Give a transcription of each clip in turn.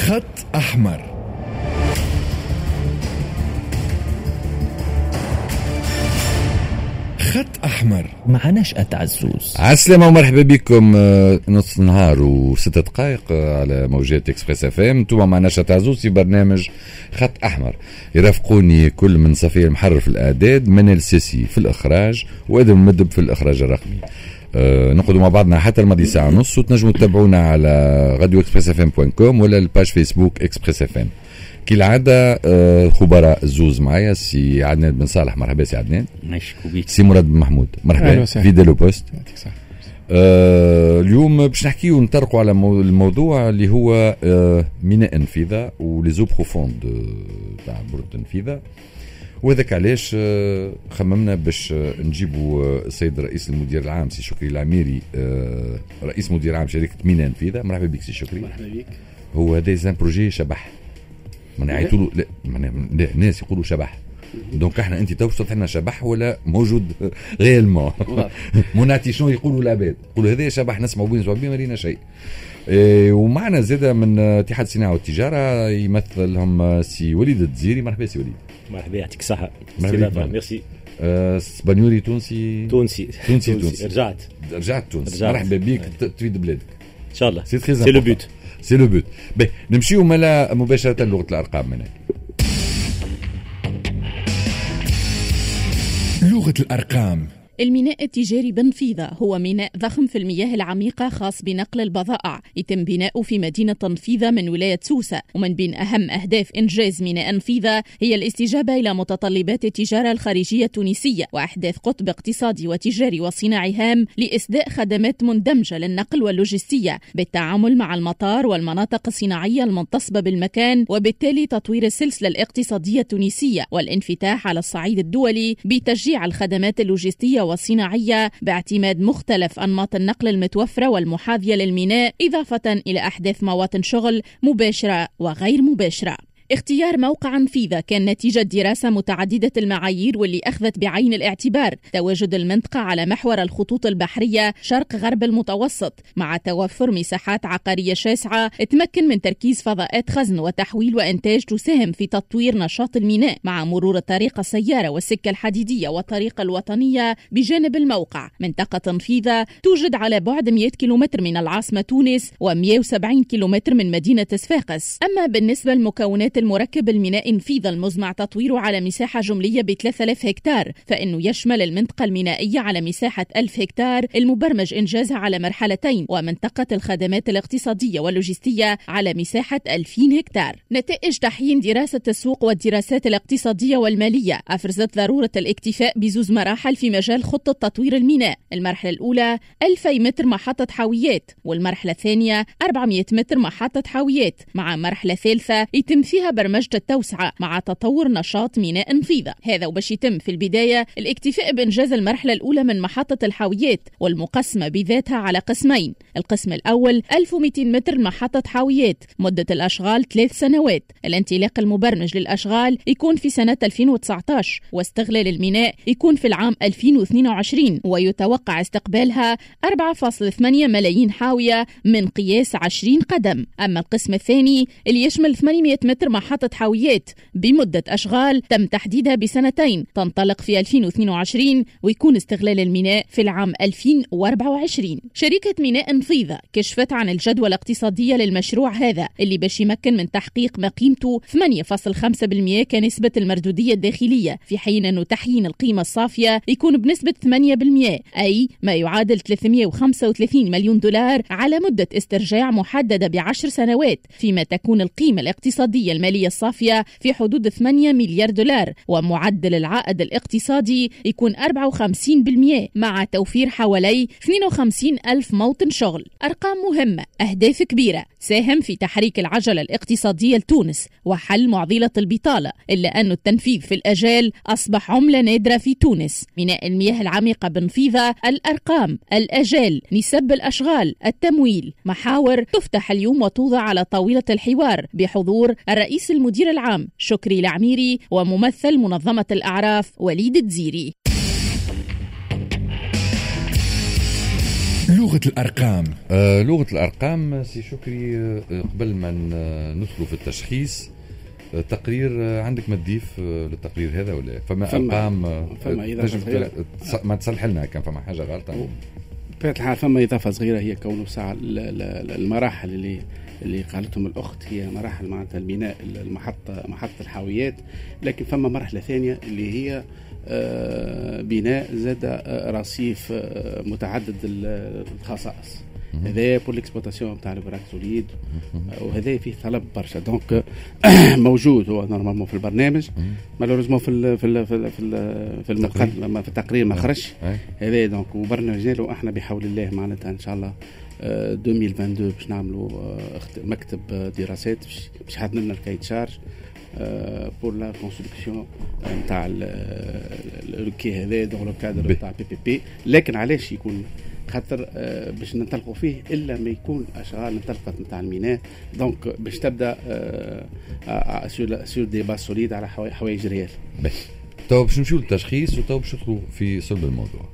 خط أحمر. خط أحمر مع نشأة عزوز. عسلامة ومرحبا بكم. نص نهار وستة دقائق على موجات اكسبريس اف ام. انتم مع نشأة عزوز في برنامج خط أحمر. يرافقوني كل من صفية المحرر في الإعداد، من السيسي في الإخراج، وإذن مدب في الإخراج الرقمي. نقعدوا مع بعضنا حتى الماضي ساعة ونص، وتنجموا تتابعونا على راديو اكسبريس اف ام.com ولا الباج فيسبوك اكسبريس اف ام. كالعادة خبراء الزوز معايا، سي عدنان بن صالح. مرحبا سي عدنان. نشكو بيك. سي مراد بن محمود. مرحبا. فيديلو بوست. اليوم باش نحكي ونطرقوا على الموضوع اللي هو ميناء انفيذا وليزو بروفوند تاع بورد انفيذا. وذاك علاش خممنا باش نجيبوا السيد رئيس المدير العام سي شكري العميري، رئيس مدير عام شركة ميناء انفيذا. مرحبا بك سي شكري. مرحبا بك. هو هذا زان بروجي شبح، من يعيطوا له لا الناس يقولوا شبح، دونك احنا انت توصلت لنا شبح ولا موجود غيالمون؟ مناتي شنو يقولوا العباد؟ يقولوا هذا شبح، نسمعوا بين زوابين ما لينا شيء. ومعنا زاده من اتحاد الصناعه والتجاره يمثلهم سي وليد الدزيري. مرحبا سي وليد. مرحبا، يعطيك الصحه. ميرسي. اسبانيولي تونسي. رجعت تونس. مرحبا بك. تفيد بلادك ان شاء الله. سي لو بوت. سي لو بوت. باهي نمشيو ملا مباشره لغه الارقام من هنا. لغة الأرقام. الميناء التجاري بنفيذة هو ميناء ضخم في المياه العميقة خاص بنقل البضائع، يتم بناؤه في مدينة نفيذة من ولاية سوسة. ومن بين أهم أهداف إنجاز ميناء نفيذة هي الاستجابة إلى متطلبات التجارة الخارجية التونسية، وإحداث قطب اقتصادي وتجاري وصناعي هام لإسداء خدمات مندمجة للنقل واللوجستية بالتعامل مع المطار والمناطق الصناعية المنتصبة بالمكان، وبالتالي تطوير السلسلة الاقتصادية التونسية والانفتاح على الصعيد الدولي بتشجيع الخدمات اللوجستية والصناعية باعتماد مختلف أنماط النقل المتوفرة والمحاذية للميناء، إضافة إلى أحداث مواطن شغل مباشرة وغير مباشرة. اختيار موقع نفيذة كان نتيجة دراسة متعددة المعايير، واللي أخذت بعين الاعتبار تواجد المنطقة على محور الخطوط البحرية شرق غرب المتوسط، مع توفر مساحات عقارية شاسعة تمكن من تركيز فضاءات خزن وتحويل وإنتاج تساهم في تطوير نشاط الميناء، مع مرور الطريق السيارة والسكة الحديدية والطريق الوطنية بجانب الموقع. منطقة نفيذة توجد على بعد 100 كيلومتر من العاصمة تونس و170 كيلومتر من مدينة صفاقس. أما بالنسبة لمكونات المركب الميناء نفيذة المزمع تطويره على مساحة جملية ب 3000 هكتار، فإنه يشمل المنطقة المينائية على مساحة 1000 هكتار المبرمج إنجازها على مرحلتين، ومنطقة الخدمات الاقتصادية واللوجستية على مساحة 2000 هكتار. نتائج تحيين دراسة السوق والدراسات الاقتصادية والمالية أفرزت ضرورة الاكتفاء بزوز مراحل في مجال خطة تطوير الميناء. المرحلة الأولى 2000 متر محطة حاويات، والمرحلة الثانية 400 متر محطة حاويات، مع مرحلة ثالثة يتم فيها برمجة التوسعة مع تطور نشاط ميناء نفيذة. هذا وباش يتم في البداية الاكتفاء بإنجاز المرحلة الأولى من محطة الحاويات، والمقسمة بذاتها على قسمين. القسم الأول 1200 متر محطة حاويات، مدة الأشغال 3 سنوات. الانطلاق المبرمج للأشغال يكون في سنة 2019، واستغلال الميناء يكون في العام 2022، ويتوقع استقبالها 4.8 ملايين حاوية من قياس 20 قدم. أما القسم الثاني اللي يشمل 800 متر محطة حاويات بمدة أشغال تم تحديدها بسنتين، تنطلق في 2022 ويكون استغلال الميناء في العام 2024. شركة ميناء نفيذة كشفت عن الجدوى الاقتصادية للمشروع هذا، اللي باش يمكن من تحقيق ما قيمته 8.5% كنسبة المردودية الداخلية، في حين أنه تحيين القيمة الصافية يكون بنسبة 8%، أي ما يعادل 335 مليون دولار على مدة استرجاع محددة ب10 سنوات، فيما تكون القيمة الاقتصادية المالية الصافية في حدود 8 مليار دولار، ومعدل العائد الاقتصادي يكون 54%، مع توفير حوالي 52 ألف موطن شغل. أرقام مهمة، أهداف كبيرة، ساهم في تحريك العجلة الاقتصادية لتونس وحل معضلة البطالة، إلا أن التنفيذ في الأجال أصبح عملة نادرة في تونس. ميناء المياه العميقة بنفيذة، الأرقام، الأجال، نسب الأشغال، التمويل، محاور تفتح اليوم وتوضع على طاولة الحوار بحضور الرئيس المدير العام شكري العميري وممثل منظمة الأعراف وليد الدزيري. لغة الأرقام. لغة الأرقام سي شكري. قبل ما ندخلوا في التشخيص تقرير عندك ما تضيف للتقرير هذا ولا فما أرقام؟ فما إضافة صغيرة ما تصلح لنا كان فما حاجة غلطة. بطبيعة الحال فما إضافة صغيرة هي كونه ساعة المراحل اللي قالتهم الأخت هي مراحل معناتها البناء محطة الحاويات، لكن فما مرحلة ثانية اللي هي بناء زاد رصيف متعدد الخصائص. هذا بور ليكسبلوطاسيون تاع البراك سوليد، وهذا فيه طلب برشا. دونك موجود هو نورمالمون في البرنامج، مالوريزمون في المقدمه في التقرير ما خرجش هذا. دونك وبرنامجنا له احنا بحول الله معناتها ان شاء الله 2022 باش نعملوا مكتب دراسات باش حاط لنا الكايت شارج بور لا كونستركسيون نتاع الكي هذا دون لو كادر تاع بي. لكن علاش يكون خاطر باش ننطلقوا فيه الا ما يكون اشغال انطلقت نتاع الميناء. دونك باش تبدا سور دي باس سوليد على حوايج ريال. تو باش نمشيو للتشخيص وتو باش ندخلوا في صلب الموضوع.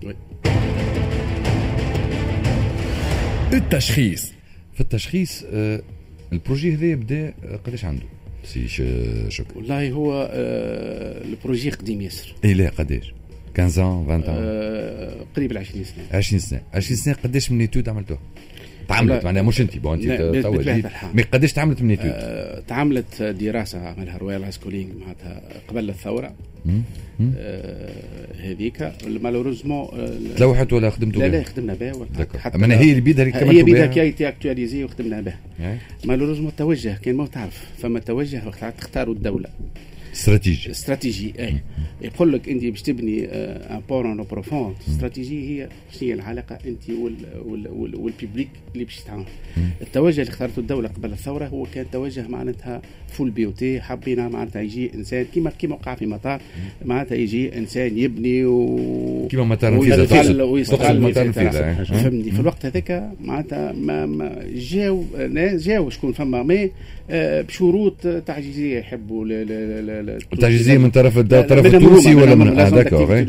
التشخيص. في التشخيص البروجي هذا يبدا قداش عنده سي شكرا؟ والله هو البروجي قديم ياسر. اي لا قداش 15 20 قريب ل 20 سنه. 20 سنه قداش من ايتود عملتوها؟ تعملت معناها مش انت انت تو مي قداش تعملت من ايتود؟ تعملت دراسه عملها رويال هاي سكولينغ معناتها قبل الثوره هذيك. مالوريزمون تلوحت ولا خدمتوا بها؟ لا خدمنا بها حتى من هي اللي بيدها كمان هي بيدها كي تي اكtualisé وخدمنا بها. مالوريزمون التوجه كان ما تعرف فما توجه وقت تختاروا الدوله استراتيجي يقول لك انت باش تبني ان بورون بروفوند استراتيجي هي شنو العلاقه انت والبيبليك اللي باش تعاون. التوجه اللي اختارته الدوله قبل الثوره هو كان توجه معناتها فول بيوتي. حبينا معناتها يجي انسان كيما وقع في مطار معناتها يجي انسان يبني كيما مطار نفيذه ويستقل فهمني. في الوقت هذاك معناتها ما جاو شكون فما مي بشروط تعجيزيه يحبوا تعجيزيه من طرف التونسي ولا من داكور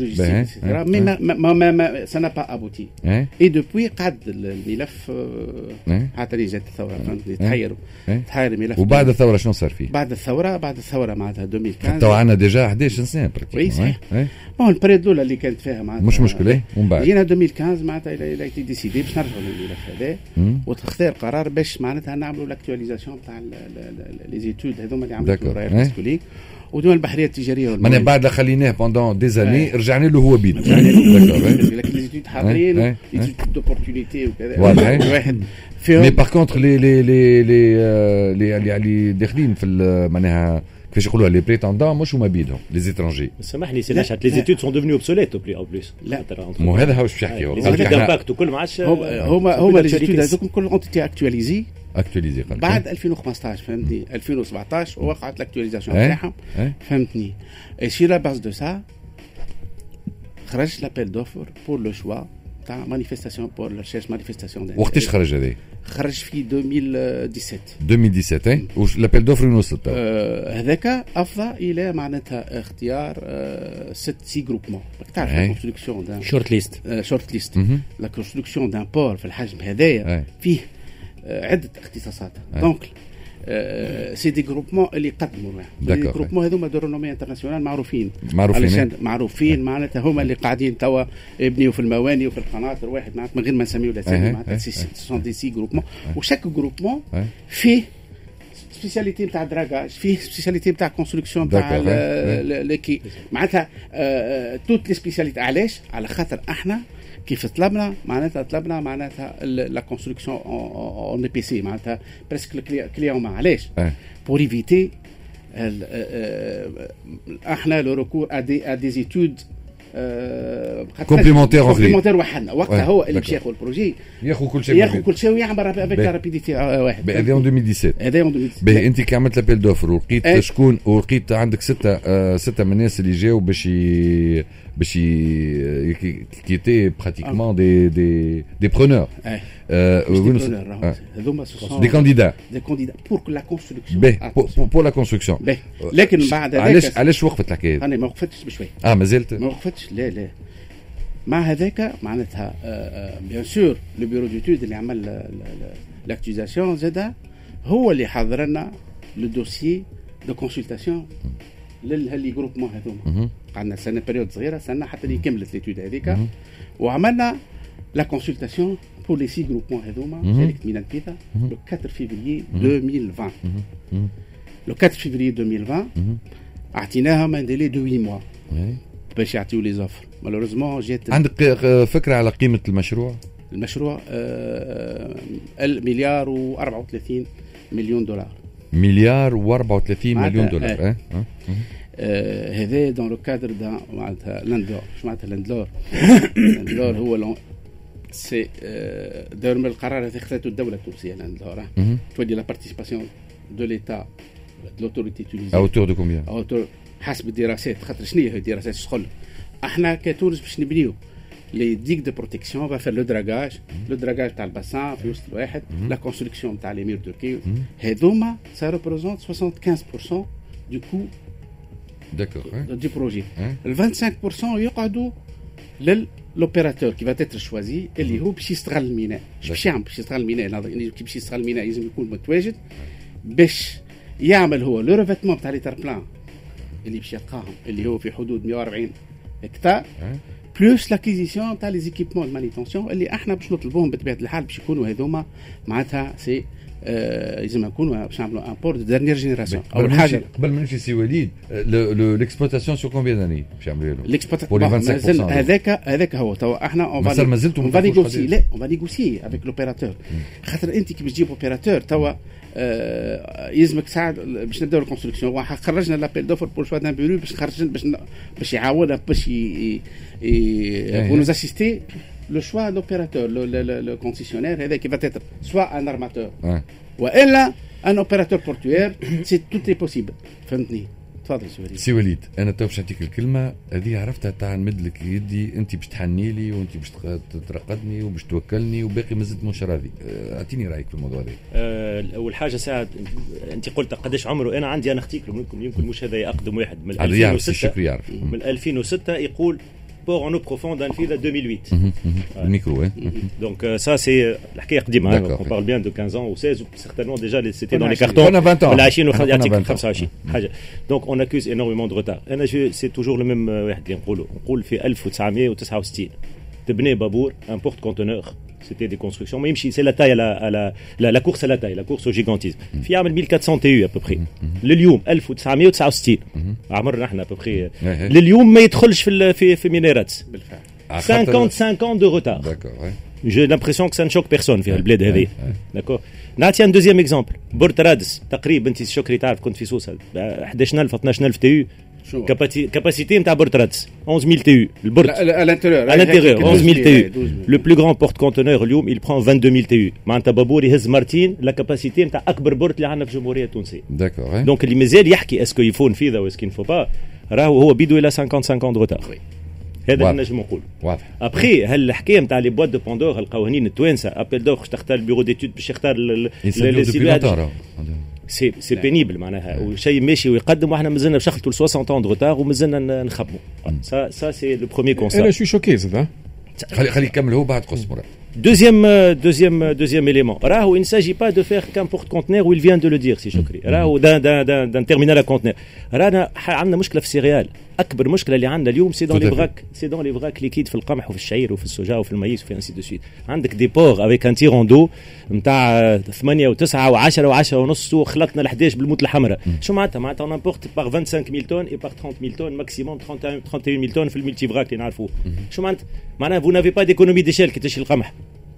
ما سنا با ابوتي اي دوبوي قعد الملف حتى اللي جات الثوره فهمتني تحير الملف. وبعد الثوره شنو صار فيه؟ بعد الثوره معناتها 2015 تو عندنا ديجا 11 سنه بريتيكمون. صحيح البريود الاولى اللي كانت فيها معناتها مش مشكله. ومن بعد جينا 2015 معناتها الى ايتي ديسيدي باش نرجعوا للملف هذا وتختار قرار باش معناتها نعملوا لاكtualisation تاع لي زيتود هذوما اللي عملوا راير سكوليك ودول البحريه التجاريه من بعد خليناه بوندون دي زاني رجعنا له هو بيد. لكن لي زيتود حاضرين لي دوبورتونيتي وكذا واحد مي باغ كونتر لي داخلين في معناها كيفاش يقولوا لي بريتاندون مش هما بيدهم لي زيترونجي. سامحني سي لاشات لي زيتود سون ديفنو اوبسوليت او بليس. لا مو هذا هو باش يحكي لي زيتود دامباكت وكل ما عادش هما لي زيتود هذوك كل اونتيتي اكtualisé بعد 2015 فهمتني 2017 وقعت لاكtualisation تاعهم فهمتني. سي لا باز دو سا خرج لابيل دوفر بور لو شوا تاع مانيفيستاسيون بور ريشيرش مانيفيستاسيون. وقتاش خرج هذا؟ خرج في 2017 واش لابيل دوفر وصلت هذاك افضى الى معناتها اختيار 6 جروبمون. تعرف لا كونستركسيون دان شورت ليست لا كونستركسيون دان بور في الحجم هذايا فيه عده اختصاصات. دونك سي دي جروبمون اللي يقدموا لي جروبمون هذوما دو رونومي انترناسيونال معروفين معناتها هما اللي قاعدين توا يبنيوا في المواني وفي القناطر واحد معناتها من غير ما نسميو الاسامي معناتها سون دي سي جروبمون وشاك جروبمون فيه سبيسياليتي نتاع دراجاج فيه سبيسياليتي نتاع كونستركسيون نتاع لكي معناتها توت لي سبيسياليتي. علاش؟ على خاطر احنا كيف طلبنا معناتها لا كونستركسيون اون بي سي معناتها بريسك كليون. علاش؟ بور ايفيتي احنا لو ريكور ا دي زيتود كومبليمونتير وحدنا وقتها هو اللي باش ياخذ البروجي ياخذ كل شيء ويعمل افيك رابيديتي واحد. هذا 2017 باهي انت كي عملت لابيل دوفر ولقيت شكون ولقيت عندك ستة من الناس اللي جاوا باش كيتي براتيكمون دي برونور هذوما دي كانديدا بور لا كونستركسيون بور لا كونستركسيون. لكن بعد علاش وقفت الحكايه؟ انا ما وقفتش بشوي ما زلت ما وقفتش لا مع هذاك معناتها بيان سور لو بيرو ديتود اللي عمل لاكتيزاسيون زاد هو اللي حضر لنا لو دوسيي دو كونسلتاسيون للهاللي جروبمون هذوما. قعدنا سنه بريود صغيره سنه حتى اللي كملت ليتود هذيك وعملنا لا كونسلتاسيون بور لي 6 جروبمون هذوما شركه ميناء نفيذة لو 4 فيفري 2020. لو 4 فيفري 2020 اعطيناهم ان ديلي دو 8 موا باش يعطيو لي زوفر. مالوريزمون جات. عندك فكره على قيمه المشروع؟ المشروع المليار و34 مليون دولار. مليار و34 مليون دولار. هذا دون لو كادر دا معناتها لاندلور. شو معناتها لاندلور؟ لاندلور هو سي دار من القرار اللي اخذته الدوله التونسيه لاندلور. تولي لا بارتيسيباسيون دو ليتا دو لوتوريتي تونيزيين اوتور دو كومبيان؟ اوتور حسب الدراسات. خاطر شنو هي الدراسات شغل احنا كتونس باش نبنيو لي ديك دو بروتيكسيون با فير لو دراغاج تاع الباسان في وسط الواحد لا كونستركسيون تاع لي مير دو كيو هذوما سا ريبريزونت 75% دو كو دو بروجي. ال 25% يقعدوا للوبيراتور كي فاتيتر شوازي اللي هو باش يستغل الميناء. باش يعمل باش يستغل الميناء كي باش يستغل الميناء لازم يكون متواجد باش يعمل هو لو ريفيتمون تاع لي تربلان اللي باش يلقاهم اللي هو في حدود 140 هكتار بلوس لاكيزيسيون تاع لي زيكيبمون دو مانيتونسيون اللي احنا باش نطلبوهم بطبيعه الحال باش يكونوا هذوما معناتها سي لازم يكونوا باش نعملوا ان بور دو ديرنيير جينيراسيون. اول حاجه قبل ما نمشي سي وليد ليكسبلوتاسيون سور كومبيان داني باش يعملوا له ليكسبلوتاسيون هذاك هو توا احنا اون فا نيغوسي. لا اون فا نيغوسي افيك لوبيراتور. خاطر انت كي باش تجيب اوبيراتور توا يلزمك تساعد باش نبداو الكونستركسيون. واحد خرجنا لابيل دوفر بور شوا دان بيرو باش خرجنا باش يعاوننا باش nous assister le choix de l'opérateur, le concessionnaire, qui va être soit un armateur, ou un opérateur portuaire, tout est possible. فهمتني؟ تفضل سي وليد. انا تو باش نعطيك الكلمه هذه عرفتها تاع نمد لك يدي انت باش تحني لي وانت باش ترقدني وباش توكلني وباقي مازلت مش راضي. اعطيني رايك في الموضوع هذا. اول حاجه ساعه انت قلت قداش عمره. انا عندي انا اختيك يمكن مش هذا اقدم واحد من 2006. يعرف من 2006 يقول Port en eau profonde d'Anfida 2008. Le micro, hein. Donc ça c'est la حكايه قديمه. On parle bien de 15 ans ou 16 ou certainement déjà c'était dans les cartons. On a 20 ans. ولا 20 ويعطيك 25 حاجه. Donc on accuse énormément de retard. انا c'est toujours le même واحد اللي نقول في 1969 تبني بابور un porte-conteneur. C'était des constructions. Mais c'est la taille la course à la taille, la course au gigantisme. في عام 1400 TU à peu près. لليوم 1969 عمرنا احنا à peu près. لليوم ما يدخلش في مينيرات. بالفعل. 55 ans de retard. D'accord, ouais. J'ai l'impression que ça ne choque personne في البلاد هذه. D'accord. نعطي un deuxième exemple. بورت رادس تقريبا انت شكري تعرف كنت في سوسه 11000 12000 TU. Capacité نتاع بورتراتس 11000 TU. البورت à l'intérieur 11000 TU. Le plus grand porte-conteneur اليوم il prend 22000 TU. معناتها بابور يهز مرتين لا كاباسيتي نتاع اكبر بورت اللي عندنا في الجمهوريه التونسيه. داكور. دونك اللي مازال يحكي اسكو يفون فيذا و اسكو نفو با راهو هو بيدو الى 55 دو روتار. هذا اللي نجم نقول. واضح. ابخي هالحكايه نتاع لي بواد دو بوندور القوانين التوانسه ابل دوغ تختار البيرو ديتود باش يختار السيبياد. سي بينيبل معناها وشيء ماشي ويقدم واحنا مازلنا بشخلتوا 60 طون دو روتار ومازلنا نخبوا. سا سي لو بروميير كونسات. انا شو شوكي زاد. خلي يكمل هو بعد قص مراد. Deuxième élément. Raho, il ne s'agit pas de faire qu'un porte-conteneur où il vient de le dire, si Chokri. Raho, d'un terminal à conteneur. Rana, عندنا مشكلة في السيريال. أكبر مشكلة اللي عندنا اليوم c'est dans les vracs liquides في القمح وفي الشعير وفي السوجا وفي المايس وفي ainsi de suite. عندك des ports avec un tirant d'eau نتاع 8 و9 و10 و10 ونص وخلطنا ال11 بالموت الحمراء. شو معناتها on importe par 25000 tonnes et par 30000 tonnes maximum 31000 tonnes في الملتي فراك اللي نعرفوه. شو معناتها vous n'avez pas d'économie d'échelle كي تشري القمح.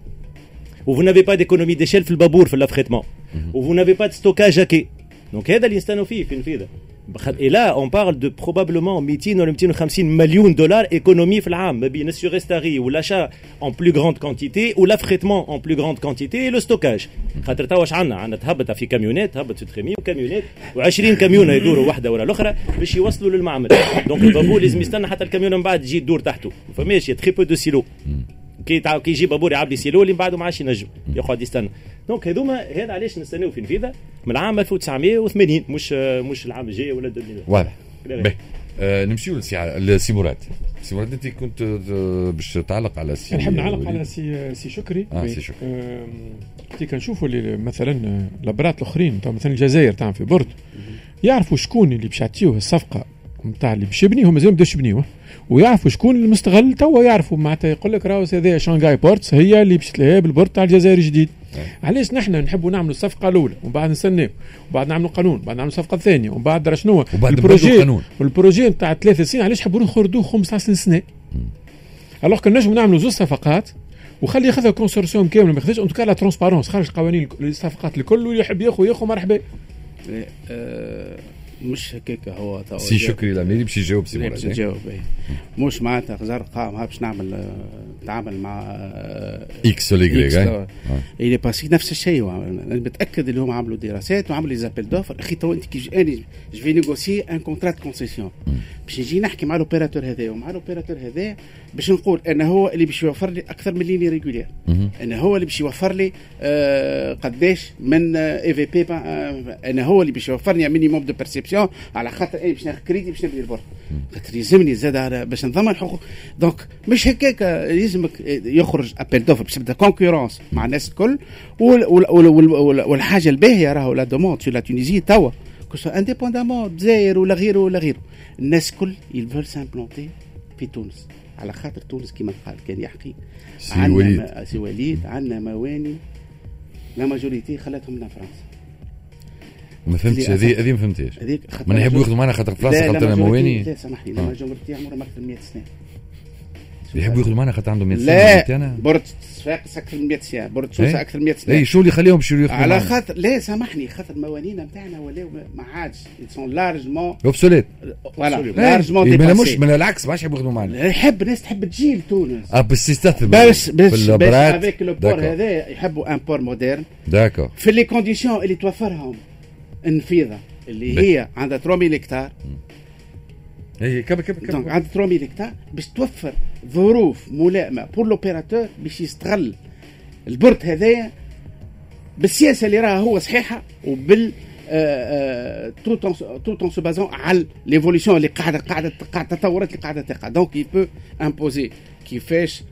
Ou vous n'avez pas d'économie d'échelle في البابور في l'affrètement. Ou vous n'avez pas de stockage à quai. Donc هذا اللي نستنوا فيه في نفيذة. Et là on parle de probablement 200 ولا 250 مليون دولار économie في العام ما بين السوريستاري والachat en plus grande quantité ou l'affrètement en plus grande quantité et le stockage. خاطر توا واش عندنا تهبط في كاميونات تهبط في تخيمي وكاميونات و20 كاميونة يدوروا واحدة ولا الأخرى باش يوصلوا للمعمل. دونك البابور لازم يستنى حتى الكاميون من بعد تجي تدور تحته. فماش très peu de silos. كي يجي بابور يعبي لي سيلو اللي من بعده ما عادش ينجم يقعد يستنى. دونك هذوما هذا علاش نستناو في نفيذة من العام 1980 مش العام الجاي ولا 2000. واضح. نمشيو لسي مراد. سي مراد انت كنت باش تعلق على سي نحب نعلق على سي شكري. سي شكري كي كنشوفوا اللي مثلا لابرات الاخرين مثلا الجزائر تاع في بورد يعرفوا شكون اللي باش يعطيوه الصفقه نتاع اللي باش يبني، هم مازالوا بداش يبنيوه، ويعرفوا شكون المستغل توا، يعرفوا معناتها يقول لك راهو هذا شانغاي بورتس هي اللي باش تلهي بالبورد تاع الجزائر الجديد. علاش نحن نحبوا نعملوا الصفقه الاولى ومن بعد نستناو وبعد نعملوا قانون وبعد نعملوا الصفقه الثانيه ومن بعد شنو البروجي نتاع 3 سنين، علاش حبوا نخردوه 15 سنه؟ الوغ كان نجموا نعملوا زوج صفقات وخلي ياخذها كونسورسيوم كامل ما ياخذش انتو لا ترونسبارونس خارج قوانين الصفقات الكل، واللي يحب ياخذ مرحبا. مش هكاك هو سي شكري العميري باش يجاوب سي مراد. يجاوب مش معناتها زرقاء باش نعمل نتعامل مع اكس ولا اي اللي باسي نفس الشيء. انا متاكد اللي هم عملوا دراسات وعملوا لي زابيل دوفر. اخي تو انت كي انا جو في نيغوسي ان كونترا دو كونسيسيون باش نجي نحكي مع الاوبيراتور هذا ومع الاوبيراتور هذا باش نقول انا هو اللي باش يوفر لي اكثر من ليني ريغولير، انا هو اللي باش يوفر لي قداش من اي في بي، انا هو اللي باش يوفرني مينيموم دو بيرسيبسيون على خاطر اي باش ناخذ كريدي باش نبني البورد، خاطر يلزمني زاد باش نضمن حقوق. دونك مش هكاك يلزمك يخرج ابل دوفر باش تبدا كونكورونس مع الناس الكل. والحاجه الباهيه راهو لا دوموند سو لا تونيزي توا كو انديبوندامون الجزائر ولا غيره ولا غيره، الناس كل يفول سامبلونتي في تونس على خاطر تونس كما قال كان يحكي سي وليد عندنا مواني لا ماجوريتي خلاتهم من فرنسا. ما فهمتش هذه ما فهمتش. ما نحبوا ياخذوا معنا خاطر فرنسا خاطر مواني. لا سامحني لا ماجوريتي عمرها ما اكثر من 100 سنه. يحبوا ياخذوا معنا خاطر عندهم 100 سنه. لا بورد صفاقس اكثر من 100 سنه، بورد سوسه اكثر من 100 سنه. اي شو اللي يخليهم ياخذوا على خاطر لا سامحني خاطر موانينا نتاعنا ولاو ما عادش سون لارجمون اوبسوليت فوالا لارجمون ديباسي. مش من العكس باش يحبوا ياخذوا معنا. يحب الناس تحب تجي لتونس بس يستثمر بس افيك لو بور هذا يحبوا ان بور مودرن داكور في لي كونديسيون اللي توفرهم النفيذه اللي هي عندها 3000 هكتار. اي كب عندها 3000 هكتار باش توفر ظروف ملائمه بور لوبيراتور باش يستغل البورد هذايا بالسياسه اللي راها هو صحيحه وبال tout en se basant على ليفوليسيون اللي قاعده التطورات اللي قاعده تقع. دونك يبو امبوزي كيفاش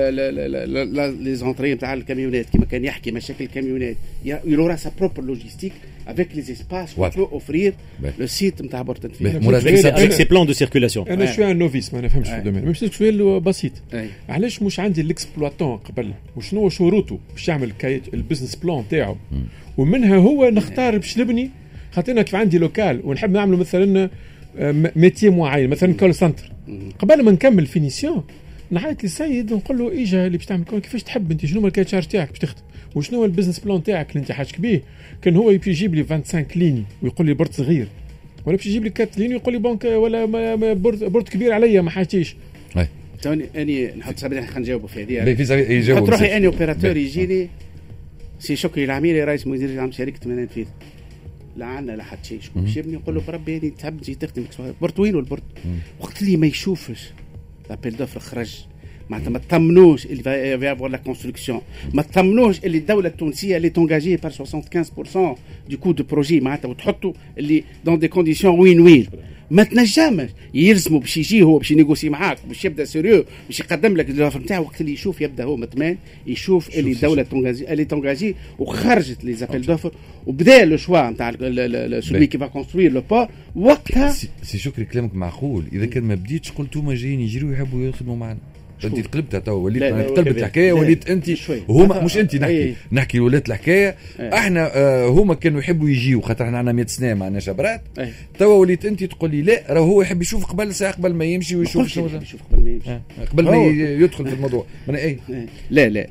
لي زونطري نتاع الكاميونات كما كان يحكي مشاكل الكاميونات يلورا سا بروبر لوجيستيك افيك لي اسباس و بو اوفرير لو سيت نتاع بورتنفيل avec ses plans de circulation. انا شويه نوفيس ما نفهمش في الدومين، مش سؤال بسيط. علاش مش عندي الاكسبلواتون قبل وشنو شروطه باش يعمل البزنس بلان تاعو ومنها هو نختار باش نبني. خاطر انا كيف عندي لوكال ونحب نعمله مثلا ميتي معين مثلا كول سنتر، قبل ما نكمل فينيسيون نعيط للسيد ونقول له ايجا اللي باش تعمل كيفاش تحب انت، شنو الكاي تشارج تاعك باش تخدم وشنو هو البزنس بلان تاعك اللي انت حاجك بيه. كان هو يجي يجيب لي 25 ليني ويقول لي برد صغير، ولا باش يجيب لي 4 ليني ويقول لي بنك ولا برد كبير عليا ما حاجتيش. توني اني نحط صبري خلينا نجاوبوا في هذه. يجاوبوا تروحي اني اوبيراتور يجيني سي شكري العميري رئيس مدير عام شركه منافذ لا عنا لا حد شيء شكون باش يبني نقول له بربي يعني تحب تجي تخدم برد وين والبرد وقت اللي ما يشوفش لابيل دوفر خرج معناتها ما تطمنوش اللي فيافوار لا كونستركسيون، ما تطمنوش اللي الدوله التونسيه اللي تونجاجي بار 75% دو كو دو بروجي معناتها وتحطوا اللي دون دي كونديسيون وين ما تنجمش يلزموا باش يجي هو باش ينيغوسي معاك باش يبدا سيريو باش يقدم لك الاوفر نتاعو. وقت اللي يشوف يبدا هو مطمئن يشوف اللي الدوله تونجاجي وخرجت لي زابيل دوفر وبدا لو شوا نتاع سولوي كي فا كونستروير لو بور. وقتها سي شكري كلامك معقول. اذا كان ما بديتش قلتوا ما جايين يجروا يحبوا يخدموا معنا انت تقلبتها تو وليت قلبت الحكايه وليت انت وهما مش انت نحكي ولات الحكايه احنا هما كانوا يحبوا يجيوا خاطر احنا عندنا 100 سنه ما عندناش برات. تو وليت انت تقول لي لا راه هو يحب يشوف قبل ساعه قبل ما يمشي ويشوف شنو يشوف قبل ما يمشي قبل ما يدخل في الموضوع. لا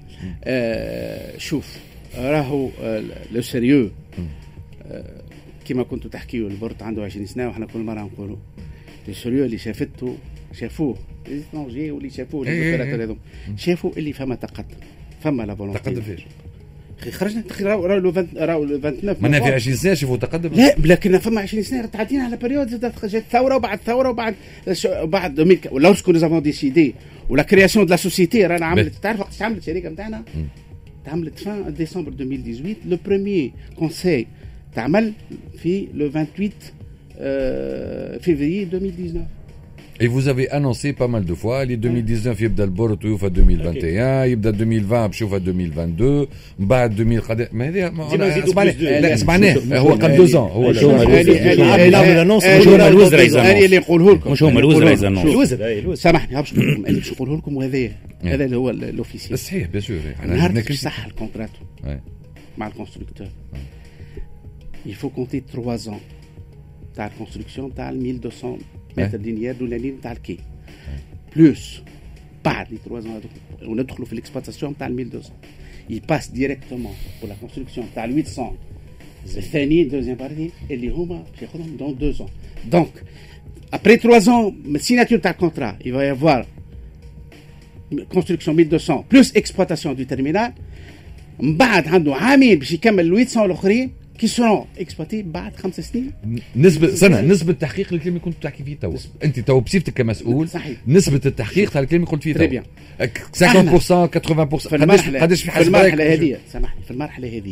شوف راهو لو سيريو كما كنتوا تحكيوا البورت عنده 20 سنه وحنا كل مره نقولوا لو سيريو اللي شافوه الاسطنجي واللي شافوه الاوبيراتور هذوم شافوا اللي فما فما لا فولونتي تقدم فيش خرجنا راهو لو 29 ما في 20 سنه شافوا تقدم. لا لكن فما 20 سنه تعدينا على بريود جات ثوره وبعد ثوره وبعد 2000 ولا سكو نو افون ديسيدي ولا كرياسيون دو لا سوسيتي رانا عملت. تعرف وقت عملت الشركه نتاعنا تعملت فان ديسمبر 2018 لو بروميير كونساي تعمل في لو 28 février 2019 Et vous avez annoncé pas mal de fois les 2019 يبدا البورت ويوفى 2021 يبدا 2020 بشوفى 2022 من بعد 2000 قد ما هذه لا سمعناه هو قبل 2 ans هو هما الوزراء اللي نقوله لكم مش هما الوزراء يزنوا سامحني باش نقول لكم اللي باش نقوله لكم هذا اللي هو الاوفيسيال صحيح بيان سور نهار باش صح الكونتراتو مع الكونستركتور il faut compter 3 ans تاع الكونستركسيون تاع 1200 متر لينيير الاولانيين تاع الكي بلوس بعد لي 3 ans وندخلوا في الاكسبلواتاسيون تاع 1200 يباس ديريكتومون بور لا كونستركسيون تاع 800 الثانيين دوزيام بارتي اللي هما باش ياخذهم دون 2 ans دونك après 3 ans من signature تاع الكونترا il va y avoir construction 1200 plus exploitation du terminal من بعد عنده عامين باش يكمل ال 800 الاخرين كي سون اكسبلوتي بعد 5 سنين. نسبة تحقيق الكلمة اللي كنت تحكي فيه تو انت تو بصفتك كمسؤول صحيح. نسبة التحقيق تاع الكلمة اللي قلت فيه تو 50% 80% قداش في المرحلة هذه سامحني في المرحلة هذه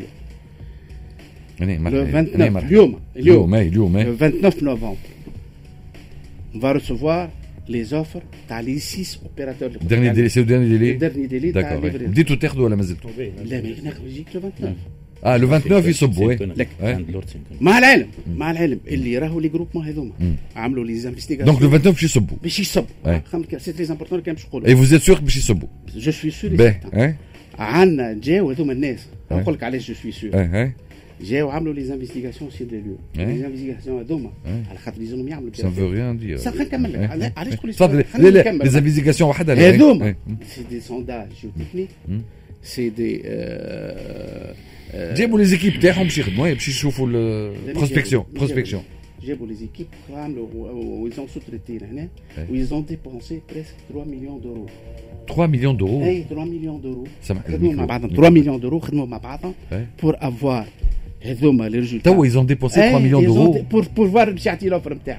اليوم 29 نوفمبر on va recevoir les offres تاع لي 6 اوبيراتور dernier délai c'est le dernier délai تاع ليفري بديتوا تاخذوا ولا مازلتوا؟ لا ما نجيك لو 29 لو 29 يصبوا مع العلم اللي راهو لي جروبمون هذوما عملوا لي زانفستيغاسيون دونك لو 29 باش يصبوا سي تري امبورطون كان باش نقولوا اي فوز ايت سور باش يصبوا جو سوي سور عندنا جاو هذوما الناس نقول لك علاش جو سوي سور جاو عملوا لي زانفستيغاسيون سي دي ليو لي زانفستيغاسيون هذوما على خاطر لازمهم يعملوا سا فو ريان دير صح نكمل علاش تقول لي تفضل لا لي زانفستيغاسيون وحدها هذوما سي دي سونداج جيوتكنيك سي دي جابوا لي زيكيب تاعهم باش يخدموا باش يشوفوا البروسبكسيون جابوا لي زيكيب عملوا ويزون سوتريتي هنا ويزون ديبونسي بريسك 3 مليون دورو 3 مليون دورو اي 3 مليون دورو خدموا مع بعضهم 3 مليون دورو خدموا مع بعضهم بور افوار هذوما لي ريزولتا تو يزون ديبونسي 3 مليون دورو بور فوار باش يعطي لوفر نتاعو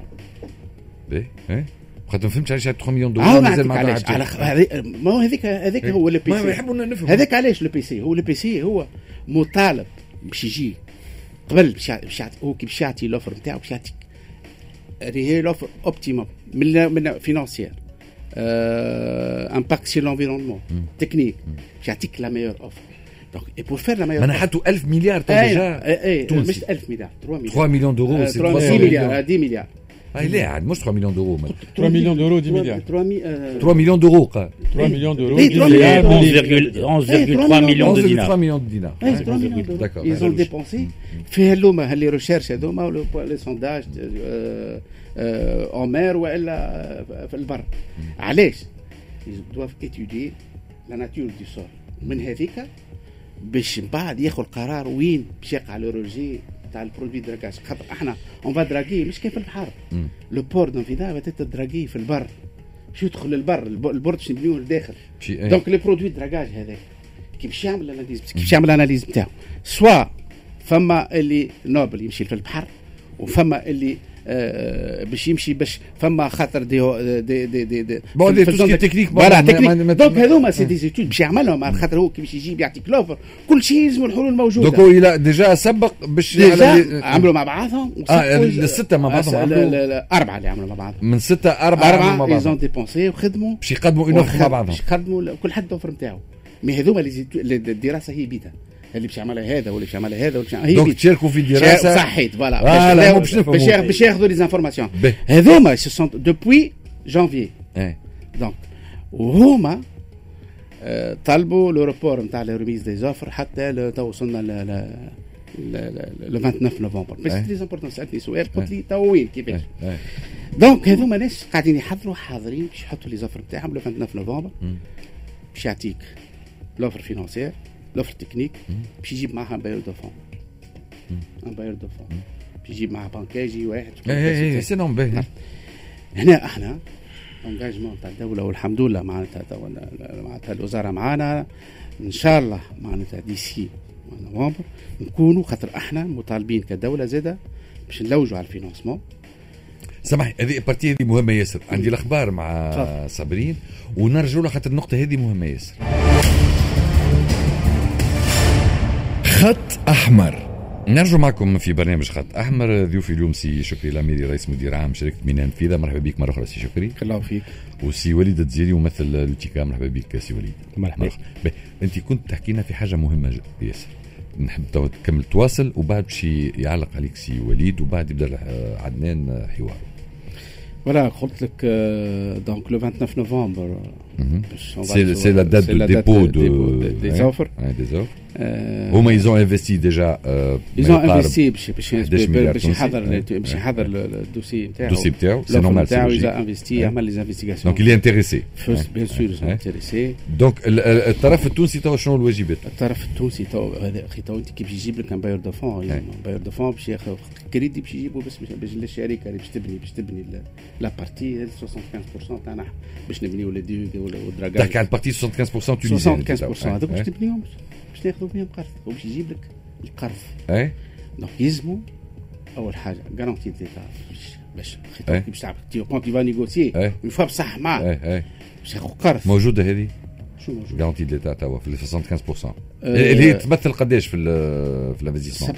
خاطر ما فهمتش علاش 3 مليون دولار مازال ما علاش ما هو هذيك هو لو بي سي ما يحبوا نفهم هذاك علاش لو بي سي هو لو بي سي هو مطالب باش يجي قبل باش هو كي باش يعطي لوفر نتاعو باش يعطيك هي لوفر اوبتيموم من فينانسيير امباكت سي لونفيرونمون تكنيك باش يعطيك لا ميور اوفر دونك اي بور فير لا ميور انا حطوا 1000 مليار ديجا مش 1000 مليار 3 مليون دورو سي 3 مليار 10 مليار لا عاد مش 3 مليون دورو 3 مليون دورو 10 مليار 3 مليون دورو قال 3 مليون دورو 11,3 مليون de dinars 3 مليون دينار داكور ils ont dépensé في هلوما هاللي ريشيرش هذوما لي سونداج en mer والا في البر علاش ils doivent étudier la nature du sol من هذيك باش من بعد ياخذ قرار وين باش يقع لو روجي تاع البرودوي دراغاج خاطر احنا اون فا دراغي مش كيف البحر لو بور دونفيدا باتت دراغي في البر باش يدخل للبر البورد باش نبنيوه لداخل دونك لي برودوي دراغاج هذاك كي باش يعمل الاناليز نتاعو سوا فما اللي نوبل يمشي في البحر وفما اللي باش يمشي باش فما خاطر دي بون دي تكنيك دونك هذوما سي دي زيتود باش يعملهم على خاطر هو كي باش يجي يعطيك لوفر كل شيء لازم الحلول موجوده دونك هو ديجا سبق باش عملوا مع بعضهم السته مع بعضهم اربعه اللي عملوا مع بعضهم من 6 4 ايزون ديبونسي وخدموا باش يقدموا اون اوفر مع بعضهم باش يقدموا كل حد الاوفر نتاعو مي هذوما الدراسه هي بيتها اللي باش يعملها هذا واللي باش يعملها هذا واللي دونك تشاركوا في الدراسه صحيت فوالا باش ياخذوا لي زانفورماسيون هذوما سو سون دوبوي جانفي دونك وهما طلبوا لو ريبور نتاع لي ريميز دي زوفر حتى تو وصلنا ل 29 نوفمبر بس تري امبورطون سالتني سؤال قلت لي تو وين كيفاش دونك هذوما ناس قاعدين يحضروا حاضرين باش يحطوا لي زوفر نتاعهم ل 29 نوفمبر باش يعطيك لوفر فينانسيير لوفر تكنيك باش يجيب معها ان باير دو فون باش يجيب معها بانكاجي واحد سي نون باهي هنا احنا انجاجمون تاع الدوله والحمد لله معناتها الوزاره معانا ان شاء الله معناتها ديسي نوفمبر نكونوا خاطر احنا مطالبين كدوله زاده باش نلوجوا على الفينانسمون. سامحني هذه بارتي هذه مهمه ياسر عندي الاخبار مع صابرين ونرجعوا له خاطر النقطه هذه مهمه ياسر. خط أحمر نرجع معكم في برنامج خط احمر. ضيوفي اليوم سي شكري الاميري رئيس مدير عام شركه ميناء نفيذه. مرحبا بك مره اخرى سي شكري. الله فيك. وسي وليد الدزيري ممثل لوتيكا. مرحبا بك سي وليد. مرحبا. انت كنت تحكينا في حاجه مهمه ياسر، نحب تكمل تواصل وبعد بشي يعلق عليك سي وليد وبعد يبدا عدنان حوار. Voilà, قلت لك donc le 29 novembre. C'est la date de dépôt des offres. هما ils ont investi déjà. Ils ont investi باش يحضر الدوسي نتاعو. C'est normal. Ils ont investi, يعمل les investigations. Donc il est intéressé. Bien sûr, ils sont intéressés. Donc الطرف التونسي تو شنو الواجبات؟ الطرف التونسي تو اخي تو انت كيف يجيب لك ان باير دو فون، باير دو فون باش ياخذ كريدي باش يجيبوا باش الشركه اللي باش تبني لا بارتي 75% تاعنا باش نبنيو لي ديوغ والدراغاج. تحكي على البارتي 75% تونسيين. 75% هذوك باش تبنيهم باش ناخذوا بهم قرض وباش يجيب لك القرض. دونك يلزموا اول حاجه غارونتي ديتا باش باش تعرف كونت يفا نيغوسيي يفا بصح معاه باش ياخذ قرض. موجوده هذه شو موجود؟ غارونتي ديتا توا في 75% اللي هي تمثل قداش في الانفستيسمون؟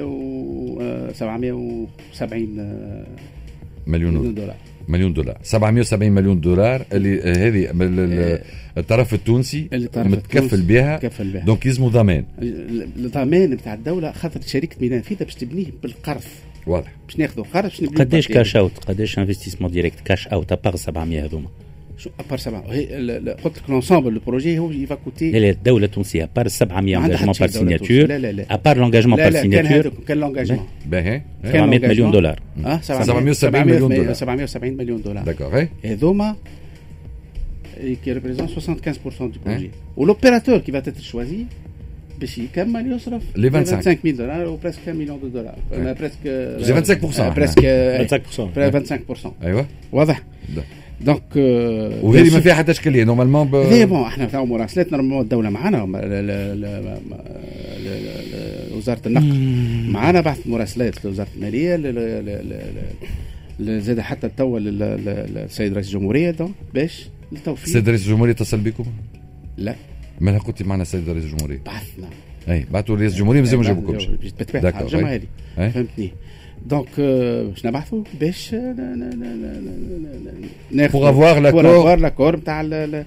770 مليون دولار. 770 مليون دولار اللي هذه الطرف التونسي متكفل بها. دونك يلزموا ضمان. الضمان نتاع الدوله خاطر شركه ميناء نفيذه باش تبنيه بالقرض. واضح. باش ناخذوا قرض باش نبنيو. قداش كاش اوت؟ قداش انفستيسمون ديريكت كاش اوت ابار 700 هذوما؟ شو ابار 700 قلت لك لونسامبل البروجي هو يفا كوتي. لا الدوله التونسيه ابار 700 انجاجمون بار سيناتور. ابار لونجاجمون بار سيناتور كان لونجاجمون 700 مليون دولار. 770 مليون دولار. 770 مليون دولار. داكور. هذوما qui représente 75% du projet. Ou l'opérateur qui va être choisi باش يكمل يصرف les 25 $25,000 ou presque $1 million. presque 25%. ايوه واضح. دونك وهذه ما فيها حتى اشكاليه نورمالمون. هي بون احنا تاع مراسلات نورمالمون الدوله معنا وزاره النقل معنا بعث مراسلات لوزاره الماليه زاد حتى توا للسيد رئيس الجمهوريه دونك باش التوفيق. السيد رئيس الجمهوريه اتصل بكم؟ لا ما كنت معنا السيد رئيس الجمهوريه؟ بعثنا. بعثوا رئيس الجمهوريه مازال ما جابوكمش. داكور الجمعه هذه فهمتني. دونك باش نبعثوا باش ناخذ pour avoir l'accord نتاع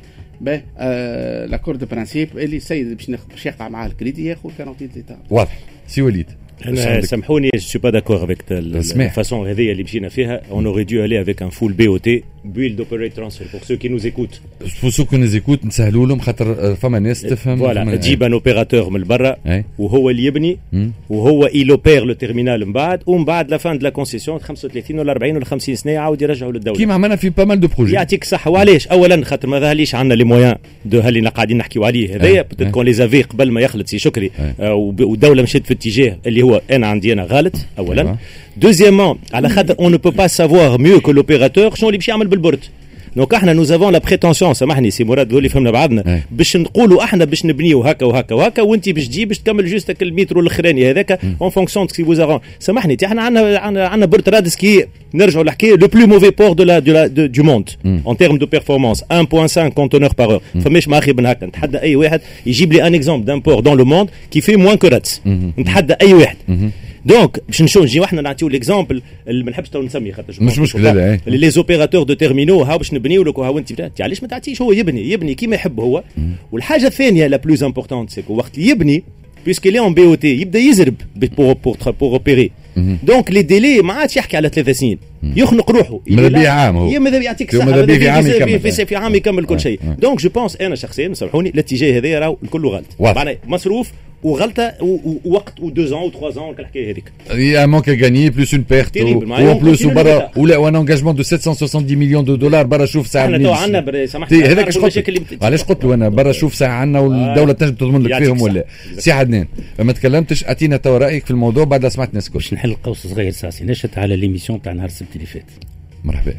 l'accord de principe اللي السيد باش يقع معاه الكريدي ياخذ كارونتي ديتا. واضح. سي وليد انا سامحوني جو سو با داكور افيك الفاسون هذه اللي مشينا فيها. اون اوري دو الي افيك ان فول بي او تي build operate transfer pour ceux qui nous écoutent. pour ceux qui nous écoutent نسهلوا لهم خاطر فما ناس تفهم. فوالا تجيب ان اوبيراتور من برا وهو اللي يبني وهو يلوبير لو تيرمينال من بعد ومن بعد لا فان دو لا كونسيسيون 35 ولا 40 ولا 50 سنه يعاود يرجعوا للدوله كيما عملنا في بامال دو بروجي. يعطيك الصحه. وعلاش؟ اولا خاطر ما ظهرليش عندنا لي مويان دو اللي قاعدين نحكيو عليه هذايا بوتيت كون لي زافي قبل ما يخلط سي شكري والدوله مشات في اتجاه اللي هو انا عندي انا غلط اولا. دوزيامون على خاطر اون نو بو با سافوار ميو كو لوبيراتور شنو اللي باش يعمل بالبورد. دونك احنا نو زافون لا بريتونسيون سامحني سي مراد قول لي فهمنا بعضنا باش نقولوا احنا باش نبنيو هكا وهكا وهكا وانت باش تجي باش تكمل جوست المترو الاخراني هذاك اون فونكسيون سي فوز سامحني احنا عندنا بورت رادسكي نرجعوا لحكايه لو بلو موفي بور دو موند اون تيرم دو بيرفورمانس 1.5 كونتونور باغ اور. فماش ما اخي من هكا نتحدى اي واحد يجيب لي ان اكزومبل دان بور دون لو موند كي في موان كو راتس. نتحدى اي واحد. دونك باش نجيو احنا نعطيو ليكزامبل اللي ما نحبش تو نسمي خاطر مش مشكله لي زوبيراتور دو تيرمينو ها باش نبنيو لك ها وانت علاش ما تعطيش هو يبني كيما يحب هو. والحاجه الثانيه لا بلوز امبورطونت سيكو وقت يبني بيسكو لي اون بي او تي يبدا يزرب بور اوبيري. دونك لي ديلي ما عادش يحكي على 3 سنين يخنق روحه ماذا عام هو ماذا يعطيك الصحه في عام يكمل كل شيء. دونك جو بونس انا شخصيا سامحوني الاتجاه هذا راهو الكل غلط. معناها مصروف وغلطه ووقت و2 ans و3 ans الحكايه هذيك. Il y a un manque à gagner plus une perte ou en plus وبرا ولا un engagement de 770 millions de dollars برا شوف ساعه. احنا تو عندنا سامحني علاش قلت له انا برا شوف ساعه عندنا والدوله تنجم تضمن لك فيهم ولا. سي عدنان ما تكلمتش اعطينا تو رايك في الموضوع بعد ما سمعت ناس باش نحل قوس صغير ساسي نشت على ليميسيون تاع نهار السبت اللي فات. مرحبا.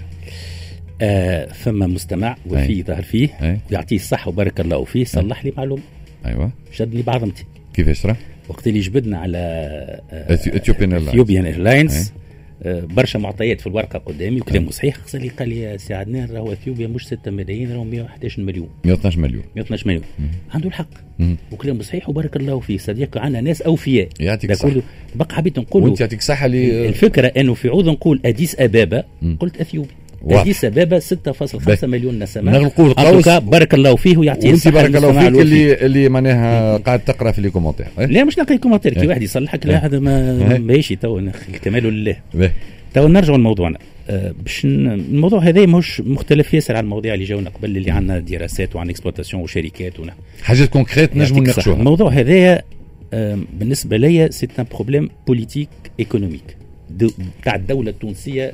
فما مستمع وفي ظهر فيه يعطيه الصحه وبارك الله فيه صلح لي معلومه. ايوه شد لي بعضمتي. كيفاش راه؟ وقت اللي جبدنا على اثيوبيان ايرلاينز برشا معطيات في الورقه قدامي وكلامه صحيح. خسر لي قال لي يا سي عدنان راهو اثيوبيا مش 6 ملايين راهو 111 مليون 112 مليون 112 مليون. عنده الحق وكلامه صحيح وبارك الله فيه. صديق عندنا ناس اوفياء يعطيك الصحه. بقى حبيت نقول وانت يعطيك الصحه. الفكره انه في عوض نقول اديس ابابا قلت اثيوبيا. اديس ابابا 6.5 مليون نسمه. نقول قوس بارك الله فيه ويعطيه الصحه. بارك الله فيك اللي معناها قاعد تقرا في لي كومونتير. لا مش نقرا كومونتير كي واحد يصلحك لا هذا ماشي. تو الكمال لله. تو نرجع لموضوعنا. باش الموضوع هذا ماهوش مختلف ياسر على المواضيع اللي جاونا قبل اللي عندنا دراسات وعن اكسبلوتاسيون وشركات حاجات كونكريت نجموا نناقشوها. الموضوع هذا بالنسبه لي سي ان بروبليم بوليتيك ايكونوميك تاع الدوله التونسيه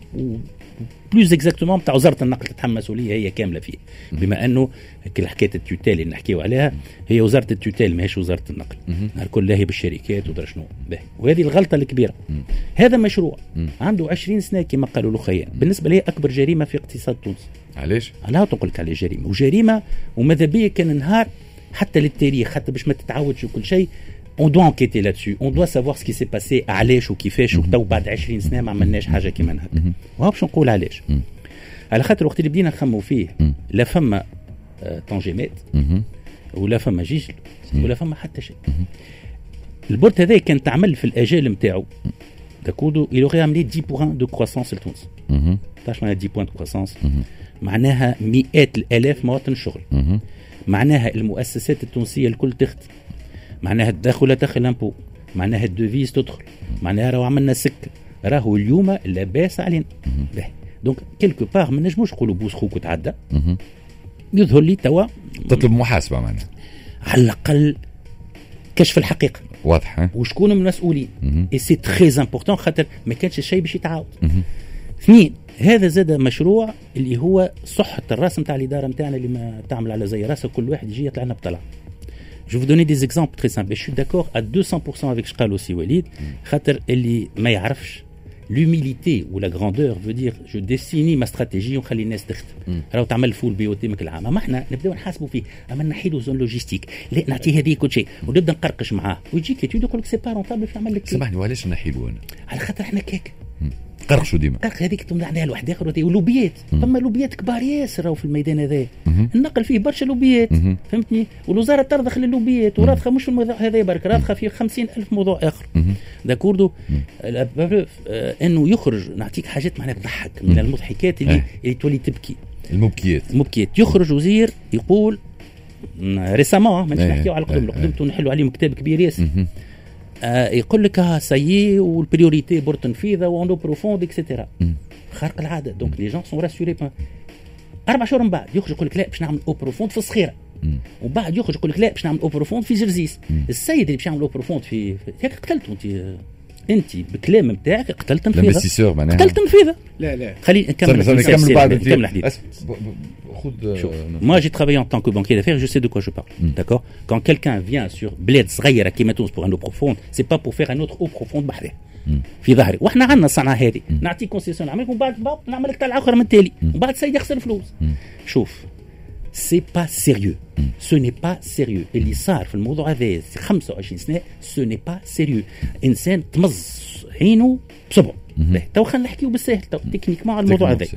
بلوز اكزاكتومون تاع وزاره النقل تتحمل مسؤوليه هي كامله فيه. بما انه حكايه التوتال اللي نحكيو عليها هي وزاره التوتال ماهيش وزاره النقل. الكل هي بالشركات ودرا شنو. وهذه الغلطه الكبيره. هذا مشروع عنده 20 سنه كما قالوا الاخوان. بالنسبه لي اكبر جريمه في اقتصاد تونس. علاش؟ لا تقول لك عليه جريمه وجريمه وماذا بيا كان نهار حتى للتاريخ حتى باش ما تتعودش وكل شيء. On doit enquêter là-dessus. On doit savoir ce qui s'est passé علاش وكيفاش وتو بعد 20 سنه ما عملناش حاجه كيما هكا. وهو باش نقول علاش. على خاطر وقت اللي بدينا نخموا فيه لا فما طنجيمات ولا فما جيجل ولا فما حتى شيء. البورت هذا كان تعمل في الاجال نتاعو داكودو il aurait amené 10 points de croissance لتونس. تعرف معناها 10 points de croissance؟ معناها مئات الالاف مواطن شغل. معناها المؤسسات التونسيه الكل تخدم. معناها الدخل دخل امبو. معناها الدوفيز تدخل. معناها راهو عملنا سكه. راهو اليوم لاباس علينا. دونك كيلكو باغ ما نجموش نقولوا بوس خوك تعدى. يظهر لي توا تطلب محاسبه معناها على الاقل كشف الحقيقه واضحه وشكون من المسؤولين. اي سي تري امبورطون خاطر ما كانش الشيء باش يتعاود. اثنين هذا زاد مشروع اللي هو صحه الراس نتاع الاداره نتاعنا اللي ما تعمل على زي راسه كل واحد يجي يطلع لنا بطلع. Je vais vous donner des exemples très simples. Je suis d'accord à 200% avec ce قال aussi Walid. خاطر اللي ما يعرفش l'humilité ou la grandeur veut dire je définis ma stratégie ونخلي الناس تخدم. راهو تعمل فول بي او تي مك العام. ما احنا نبداو نحاسبوا فيه. اما نحيدوا زون لوجيستيك لا نعطيه هذه كل شيء ونبدا نقرقش معاه ويجيك تيجي يقول لك سي با رونتابل باش نعمل لك. سامحني وعلاش نحيدوا انا؟ على خاطر احنا كيك قرقشوا ديما. قرق هذيك تمنع عليها الواحد اخر ولوبيات. ثم لوبيات كبار ياسر راهو في الميدان هذا. النقل فيه برشا لوبيات فهمتني. والوزاره ترضخ للوبيات ورافخه مش في الموضوع هذا برك رافخه في 50,000 موضوع اخر. داكوردو انه يخرج نعطيك حاجات معناها تضحك من المضحكات اللي تولي تبكي. المبكيات يخرج وزير يقول ريسامون مانيش نحكيو على القدم نحلوا عليهم كتاب كبير ياسر. يقول لك سايي والبريوريتي بور تنفيذها وانو بروفوند اكسيتيرا. خارق العاده. دونك لي جون سون راسيوري. 4 شهور من بعد يخرج يقول لك لا باش نعمل او بروفوند في الصخيره. وبعد يخرج يقول لك لا باش نعمل او بروفوند في جرزيس. السيد اللي باش يعمل او بروفوند في هيك قتلته انت بكلام نتاعك قتلت تنفيذها. قتلت تنفيذها. لا خلي نكمل بعد نكمل الحديث. Moi, j'ai travaillé en tant que banquier d'affaires, je sais de quoi je parle. D'accord? Quand quelqu'un vient sur bled صغيرة كيما تونس pour un eau profonde, c'est pas pour faire un autre eau profonde بحذاه. في ظهري. وإحنا عندنا الصنعة هذه. نعطي كونسيسيون نعملك ومن بعد نعمل لك تاع آخر من التالي. ومن بعد السيد يخسر فلوس. شوف. C'est pas sérieux. Ce n'est pas sérieux. اللي صار في الموضوع هذا 25 سنة, ce n'est pas sérieux. إنسان تمز عينه بصبعه. تو خلينا نحكيو بالسهل تو تكنيكمون على الموضوع هذا.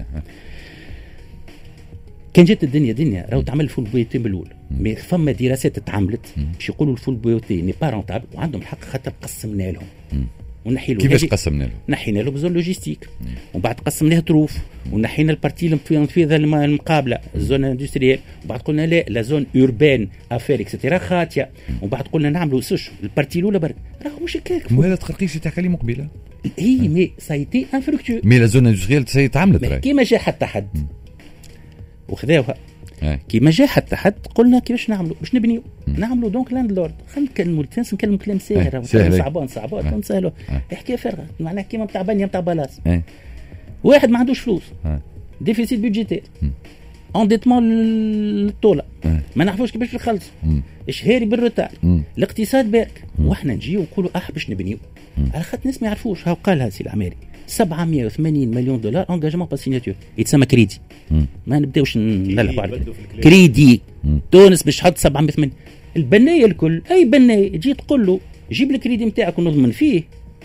كان جات الدنيا راهو تعمل الفول بيوتي من الاول. مي فما دراسات تعملت باش يقولوا الفول بيوتي ني با رونتابل وعندهم الحق خاطر قسمنا لهم. ونحي له كيفاش قسمنا له؟ نحينا له بزون لوجيستيك ومن بعد قسمناه طروف ونحينا البارتي المنفذه المقابله الزون اندستريال وبعد قلنا لا زون اوربان افير اكسترا خاطيه ومن بعد قلنا نعملوا سوش البارتي الاولى برك راهو مش هكاك. ولا تقرقيش تاع كلمه قبيله هي مي سايتي انفركتو مي لا زون اندستريال سي تعملت كيما جا حتى حد وخذاوها كيما جا حتى حد قلنا كيفاش نعملوا باش نبنيو نعملوا دونك لاندلورد. خلينا نكلموا نكلم كلام ساهر صعبان نسهلوا حكايه فارغه معناها كيما نتاع بنيه نتاع بالاس. واحد ما عندوش فلوس ديفيسيت بيدجيتير انديتمون للطوله ما نعرفوش كيفاش نخلصوا الشهاري بالروتار الاقتصاد بارك واحنا نجيو ونقولوا باش نبنيو على خاطر الناس ما يعرفوش. هاو قالها سي العماري 780 مليون دولار انجاجمون با سيناتور يتسمى كريدي. ما نبداوش نلعبوا على كريدي. تونس باش تحط 780 البنايه الكل اي بنايه تجي تقول له جيب الكريدي نتاعك ونضمن فيه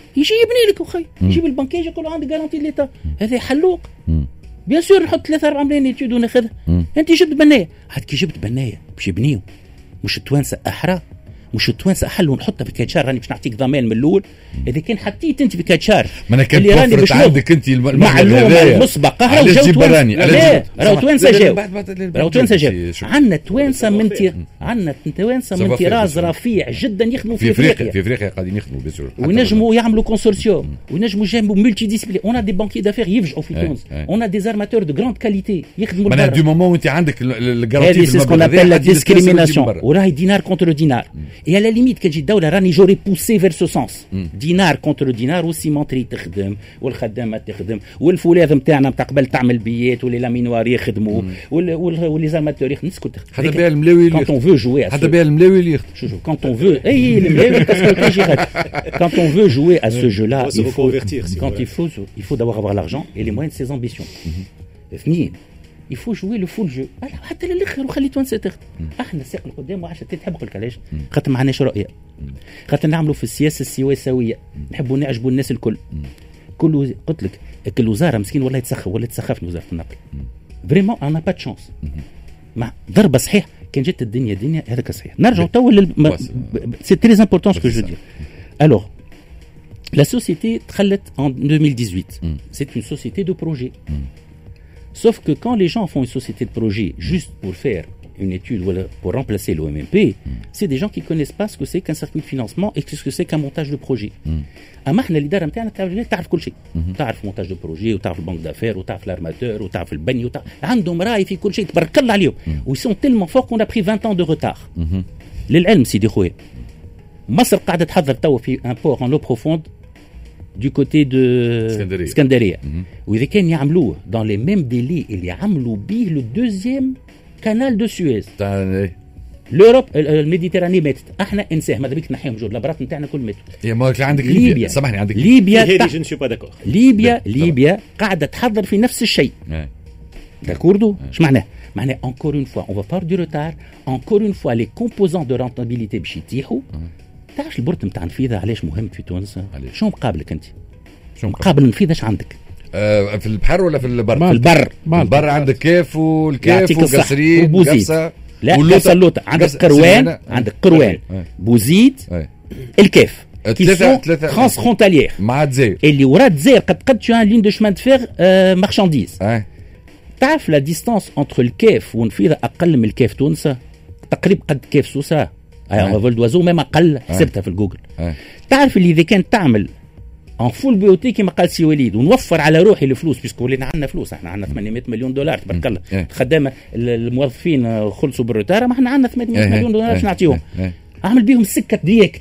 يجي يبني لك اخي، يجيب البنكاج يقول له عندي جارانتي ليتا، هذا حلوق. بيان سور نحط 3-4 ملايين ايتود وناخذها. انت جبت بنايه، عاد كي جبت بنايه باش يبنيو، مش التوانسه احرى، مش التوانسه حلوا نحطها في كاتشار. راني باش نعطيك ضمان من الاول، اذا كان حطيت انت في كاتشار اللي راني باش عندك انت المعلومه المسبقه راهو جاو توانسه، راهو توانسه جاو، راهو توانسه جاو. عندنا توانسه من عندنا توانسه من طراز رفيع جدا يخدموا في افريقيا. في افريقيا قاعدين يخدموا بيان سور، وينجموا يعملوا كونسورسيوم، وينجموا يجمعوا ملتي ديسبلي. اون دي بانكي دافير يفجعوا في تونس، اون دي زارماتور دو غراند كاليتي يخدموا برا. دو مومون انت عندك الجارانتي في المبلغ هذا، لا ديسكريميناسيون، وراهي دينار كونتر دينار. اي على ليميت كان تجي الدوله راني جوري بوسي فير سو سونس، دينار كونتر دينار، والسيمونتري تخدم، والخدامه تخدم، والفولاذ نتاعنا نتاع قبل تعمل بيات، واللي لامينوار يخدموا، واللي زارماتور يخدموا. نسكت حتى بها الملاوي كانت اون فو جوي، حتى بها الملاوي اللي يخدم. شوف كانت اون فو اي الملاوي كانت اون فو جوي ا سو جو لا، il faut d'abord avoir l'argent et les moyens de ses ambitions. اثنين il faut jouer le full jeu حتى للاخر وخلي توانسه تخدم. احنا الساق القدام وعشان تحب نقول لك علاش، خاطر ما عندناش رؤيه، خاطر نعملوا في السياسه السواسويه، نحبوا نعجبوا الناس الكل. كل قلت لك كل وزاره مسكين والله يتسخف ولا تسخفني وزاره النقل فريمون انا با تشانس. مع ضربه صحيح كان جت الدنيا هذاك صحيح. نرجع تو سي تري امبورطون سو كو جو دير. الوغ la société تخلت en 2018. C'est une société de projet. Sauf que quand les gens font une société de projet juste pour faire une étude ou pour remplacer l'OMMP, c'est des gens qui connaissent pas ce que c'est qu'un circuit de financement et ce que c'est qu'un montage de projet. اما احنا الاداره نتاعنا تعرف كل شيء، تعرف مونتاج دو بروجي، وتعرف البنك دافير، وتعرف الارماتور، وتعرف البني، عندهم راي في كل شيء تبارك الله عليهم، ويسون تيلمون فور كون ابري 20 ans de retard. للعلم سيدي خويا مصر قاعده تحضر توا في ان بور ان لو بروفوند du côté de Skandaria. وإذا كان يعملوه dans les mêmes délais اللي عملوا به le deuxième canal de Suez. l'Europe الميديتراني ماتت، احنا انساه ماذا بيك نحيهم جور لابرات نتاعنا كل ماتوا. يا مالك عندك ليبيا، سامحني عندك ليبيا قاعده تحضر في نفس الشيء. داكوردو اش معناه؟ معناه encore une fois on va pas du retard، encore une fois les composants de rentabilité باش يتيحوا. تعرفش البورت نتاع نفيذة علاش مهم في تونس؟ شو مقابلك انت؟ شو مقابل نفيذة اش عندك؟ في البحر ولا في البر؟ في البر. البر عندك كيف والكيف وقصرين وبوزيد. لا قصة اللوطة عندك قروان بوزيد الكيف ثلاثة ترانسفرونتاليير مع الجزائر اللي ورا الجزائر قد تو ان لين دو شمان دو فير مارشانديز. تعرف لا ديستانس انتر الكيف ونفيذة اقل من الكيف تونس تقريبا قد كيف سوسة فول دوازو ميم اقل، حسبتها في الجوجل. تعرف اللي اذا كان تعمل ان فول بيوتي كما قال سي وليد ونوفر على روحي الفلوس بيسكو ولينا عندنا فلوس، احنا عندنا 800 مليون دولار تبارك الله. الخدامه الموظفين خلصوا بالروتار، ما احنا عندنا 800 مليون دولار باش نعطيهم، اعمل بهم سكه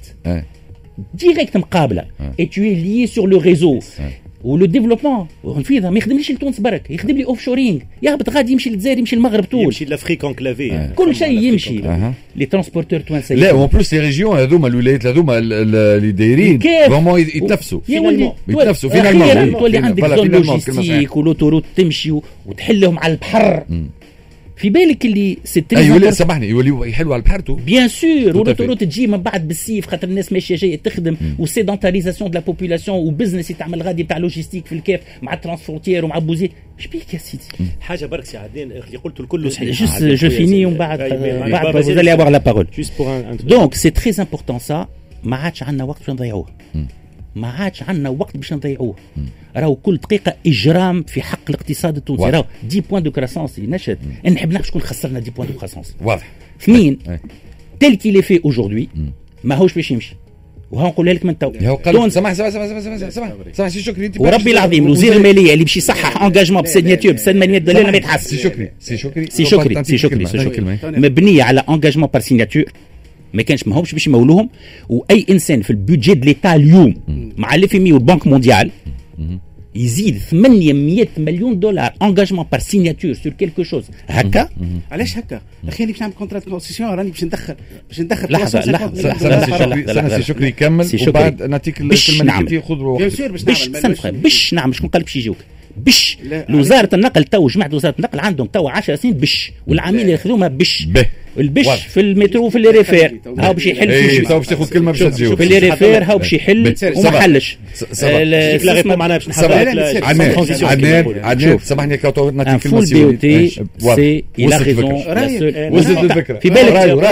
ديريكت مقابله اي تو ليي سور لو ريزو ولو ديفلوبمون ونفيذها. ما يخدمليش لتونس برك، يخدم لي اوف شورينج، يهبط غادي يمشي للجزائر، يمشي المغرب طول، يمشي لافريك انكلافي، كل شيء يمشي. لي ترانسبورتور توانسه لا اون بلوس لي ريجيون هذوما الولايات هذوما اللي دايرين فريمون يتنافسوا فينالمون تولي عندك زون لوجيستيك ولوتوروت تمشي وتحلهم على البحر. في بالك اللي يولي سامحني يولي يحلوا على البحر بيان سور، ولوتوروت تجي من بعد بالسيف خاطر الناس ماشيه جايه تخدم، والسيدونتاليزاسيون دو لا بوبولاسيون، وبزنس يتعمل غادي تاع لوجيستيك في الكيف مع الترانسفورتير ومع بوزيد. اش بيك يا سيدي؟ حاجه برك سي عدنان اللي قلت الكل صحيح. جوست جو فيني ومن بعد vous allez avoir la parole. Donc c'est très important ça. ما عادش عندنا وقت باش نضيعوه، ما عادش عندنا وقت باش نضيعوه. راهو كل دقيقه اجرام في حق الاقتصاد التونسي. راهو 10 بوان دو كراسونس نشد، نحب نعرف شكون خسرنا 10 بوان دو كراسونس. واضح. اثنين تيل كي لي في اوجوردي ماهوش باش يمشي، وها نقولها لك من تو. تونس سمح سي شكري انت وربي العظيم الوزير الماليه اللي باش يصحح انجاجمون بسيناتور ب800 دولار ما يتحسن. سي شكري مبنيه على انجاجمون بار سيناتور، ما كانش ماهوش باش يمولوهم. واي انسان في البودجي دو ليتا اليوم مع الاف ام اي والبنك مونديال يزيد 800 مليون دولار انجاجمون بار سيناتور سور كيلكو شوز هكا. علاش هكا؟ اخي باش نعمل كونترات كونسيسيون راني باش ندخل لحظه سي شكري كمل وبعد نعطيك الكلمه اللي خذ باش نعمل شكون قال باش يجيوك بش وزاره النقل تو جماعه وزاره النقل عندهم تو 10 سنين بش والعامين اللي ياخذوها بش البش في المترو وفي الريفير هاو باش يحل اي تو باش تاخذ كلمه باش تجاوب في الريفير هاو باش يحل وما حلش لا ريبون معناها باش عدنان سامحني كاو نعطيك كلمه فول بي او تي سي الى ريزون وصلت الفكره في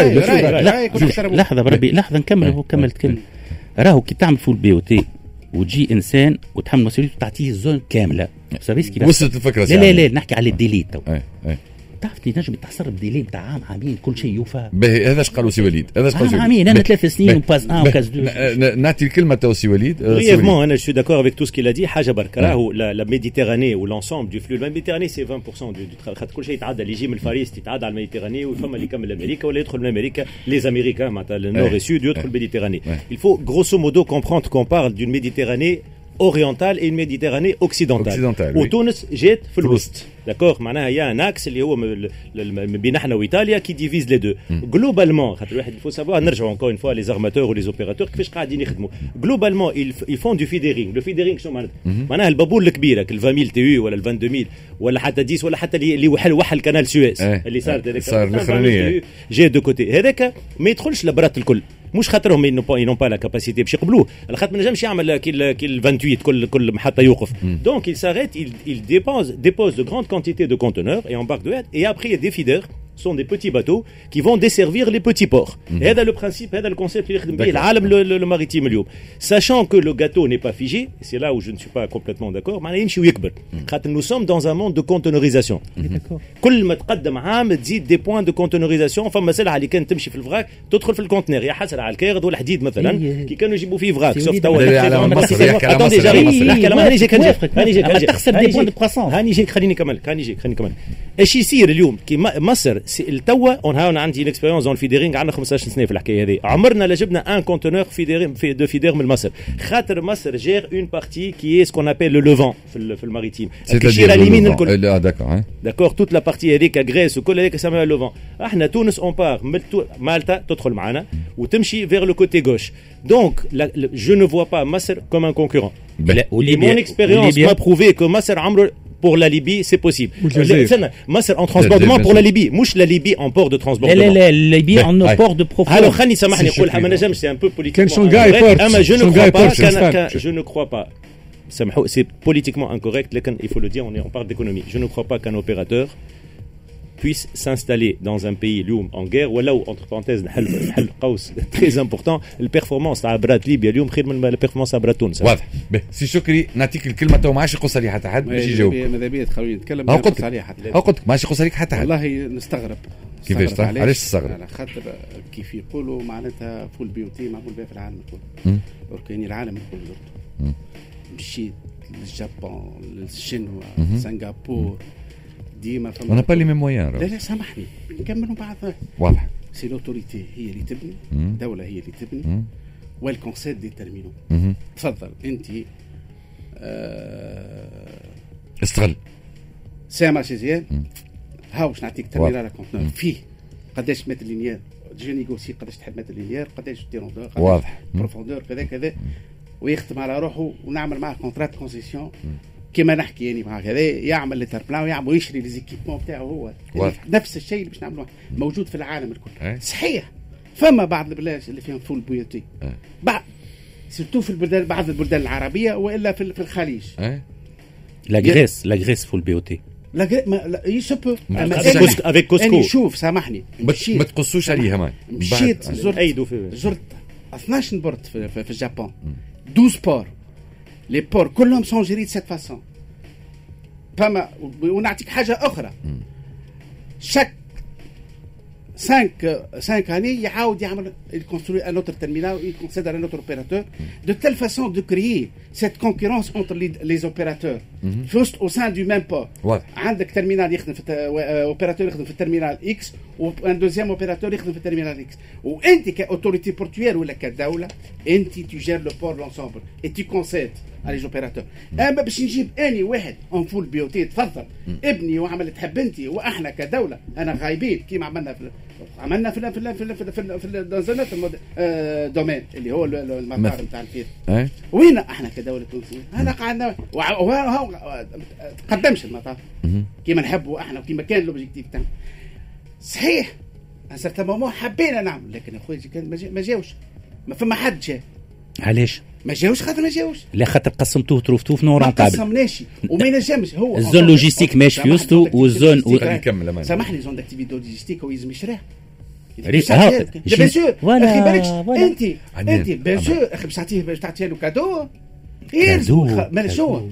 بالك لحظه بربي لحظه نكمل كملت كلمه راهو كي تعمل فول بي او تي وتجي انسان وتحمل مسؤوليته وتعطيه الزون كامله وصلت الفكره لا نحكي على الديلي تو تعرف نجم تحصر بديلي نتاع عام عامين كل شيء يوفى باهي هذاش قالوا سي وليد عامين انا 3 سنين وباز وكاز 2 نعطي الكلمه تو سي وليد brièvement انا جو داكور افيك تو سكي لا دي حاجه برك راهو لا ميديتيراني والانسومبل دو فلو الميديتيراني سي 20% دو خاطر كل شيء يتعدى اللي يجي من الفاريست يتعدى على الميديتيراني وفما اللي يكمل امريكا ولا يدخل من امريكا لي امريكان معناتها النور et sud يدخل الميديتيراني il faut grosso modo comprendre qu'on parle d'une méditerranée orientale et une méditerranée occidentale وتونس جات في الوسط داكور معناها يا ان اكس اللي هو بين احنا وايطاليا كي ديفيز لي دو جلوبالمون خاطر الواحد يفو سافوار نرجعوا انكور اون فوا لي زارماتور ولي زوبيراتور كيفاش قاعدين يخدموا جلوبالمون يفون دو فيديرينغ لو فيديرينغ شنو معناها البابول الكبيره ال 20000 تي يو ولا ال 22000 ولا حتى 10 ولا حتى اللي وحل كانال سويس اللي صار الاخرانيه جي دو كوتي هذاك ما يدخلش لبرات الكل مش خاطرهم ينون با لا كاباسيتي باش يقبلوه على خاطر ما نجمش يعمل كي 28 كل محطه يوقف دونك il s'arrête il dépose de grandes quantités de conteneurs et embarque de et après des feeders sont des petits bateaux qui vont desservir les petits ports. هذا le principe هذا le concept اللي يخدم به العالم le maritime اليوم. Sachant que le gâteau n'est pas figé, c'est là où je ne suis pas complètement d'accord, معناها يمشي ويكبر. خاطر nous sommes dans un monde de conteneurisation. كل ما تقدم عام تزيد des points de conteneurisation فما سلعه اللي كانت تمشي في الفراك تدخل في الكونتينر يا حسره على الكارد والحديد مثلا كي كانوا يجيبوا فيه فراك سوف توا اتوندي هاني تخسر دي بوان دو كرواسون هاني جيك خليني نكمل ايش يصير اليوم كي مصر التوا انا عندي الاكسبيريونس دون الفيديرينغ عندنا 15 سنه في الحكايه هذه عمرنا لا جبنا ان كونتينر فيدير من مصر خاطر مصر جير اون بارتي كي سكون ابيل لو لوفون في الماريتيم الكشيره اليمين الكل داكور توت لا بارتي هذيك غريس وكل هذيك سماها لوفون احنا تونس اون بار مالطا تدخل معنا وتمشي فيغ لو كوتي غوش دونك je ne vois pas Masr comme un concurrent mon expérience m'a prouvé que Masr عمره pour la Libye, c'est possible. Masr en transbordement pour la Libye. Mouche la Libye en port de transbordement. La Libye en port de profondeur. Alors, Khani Samahni, c'est un peu politiquement incorrect. Je ne crois pas. C'est politiquement incorrect, il faut le dire, on parle d'économie. Je ne crois pas qu'un opérateur puisse s'installer dans un pays en guerre ou là où entre parenthèses très important la performance تاع برات ليبيا اليوم خير من البرفورمانس تاع برات تونس واضح سي شكري نعطيك الكلمه تو ماشي يقص عليها حتى حد باش يجاوب ماذا بيا تخلوني نتكلم قلت عليها حتى قلت ماشي يقص عليك حتى حد والله نستغرب كيفاش علاش تستغرب على خاطر كيف يقولوا معناتها فول بيوتي معقول بها في العالم الكل كاين العالم الكل زرته مشيت للجابون للشنوا سنغافور ديما on n'a pas les mêmes moyens لا سامحني نكملوا بعض واضح سي لوتوريتي هي اللي تبني الدوله هي اللي تبني والكونسيل ديتيرمينو تفضل انت استغل سامع شيزيان هاو باش نعطيك ترمينال على كونتنور فيه قداش متر لينيير جو نيغوسي قداش تحب متر لينيير قداش تيروندور واضح بروفوندور كذا ويختم على روحه ونعمل معاه كونترات كونسيسيون كما نحكي يعني مع هذا يعمل لتر بلان ويعمل ويشري لي زيكيبمون تاعو هو نفس الشيء اللي باش نعملوه موجود في العالم الكل صحيح فما بعض البلاد اللي فيهم فول بيوتي بعض سيرتو في البلدان بعض البلدان العربيه والا في الخليج لا غريس فول بيوتي لا يسبو افيك كوسكو شوف سامحني ما تقصوش عليها ما مشيت زرت 12 بورت في اليابان 12 بور لي بور كلهم سون جيري دو سيت فاسون فما ونعطيك حاجه اخرى شاك 5 années يعاود يعمل construire un autre terminal il concède à un autre opérateur de telle façon de créer cette concurrence entre les opérateurs juste au sein du même port عندك terminal يخدم في opérateur يخدم في terminal X وان دوزيام اوبيراتور يخدم في الترمينال اكس وانت كاوتوريتي بورتوير ولا كدوله انت تجير لو بور لونسومبل اي تي كونسيد على لي اوبيراتور اما باش نجيب اني واحد اون فول بيوتي تفضل ابني وعمل تحب انت واحنا كدوله انا غايبين كيما عملنا عملنا في دومين اللي هو المطار نتاع الفيل. وين احنا كدوله تونسيه هنا قعدنا تقدمش المطار كيما نحبوا احنا وكيما كان لوبجيكتيف تاعنا صحيح. صرت مومون حبينا نعمل لكن اخويا كان ما جاوش، ما فما حد جاء. علاش ما جاوش؟ خاطر ما جاوش. لا خاطر قسمتوه طرفتوه في نور قابل. ما قسمناش وما نجمش. هو الزون لوجيستيك ماشي في وسطه والزون يكمل. سامحني زون داكتيفيتي لوجيستيك هو يلزم يشراه. بيان سور انت بيان سور اخي باش تعطيه له كادو يلزم. مال شو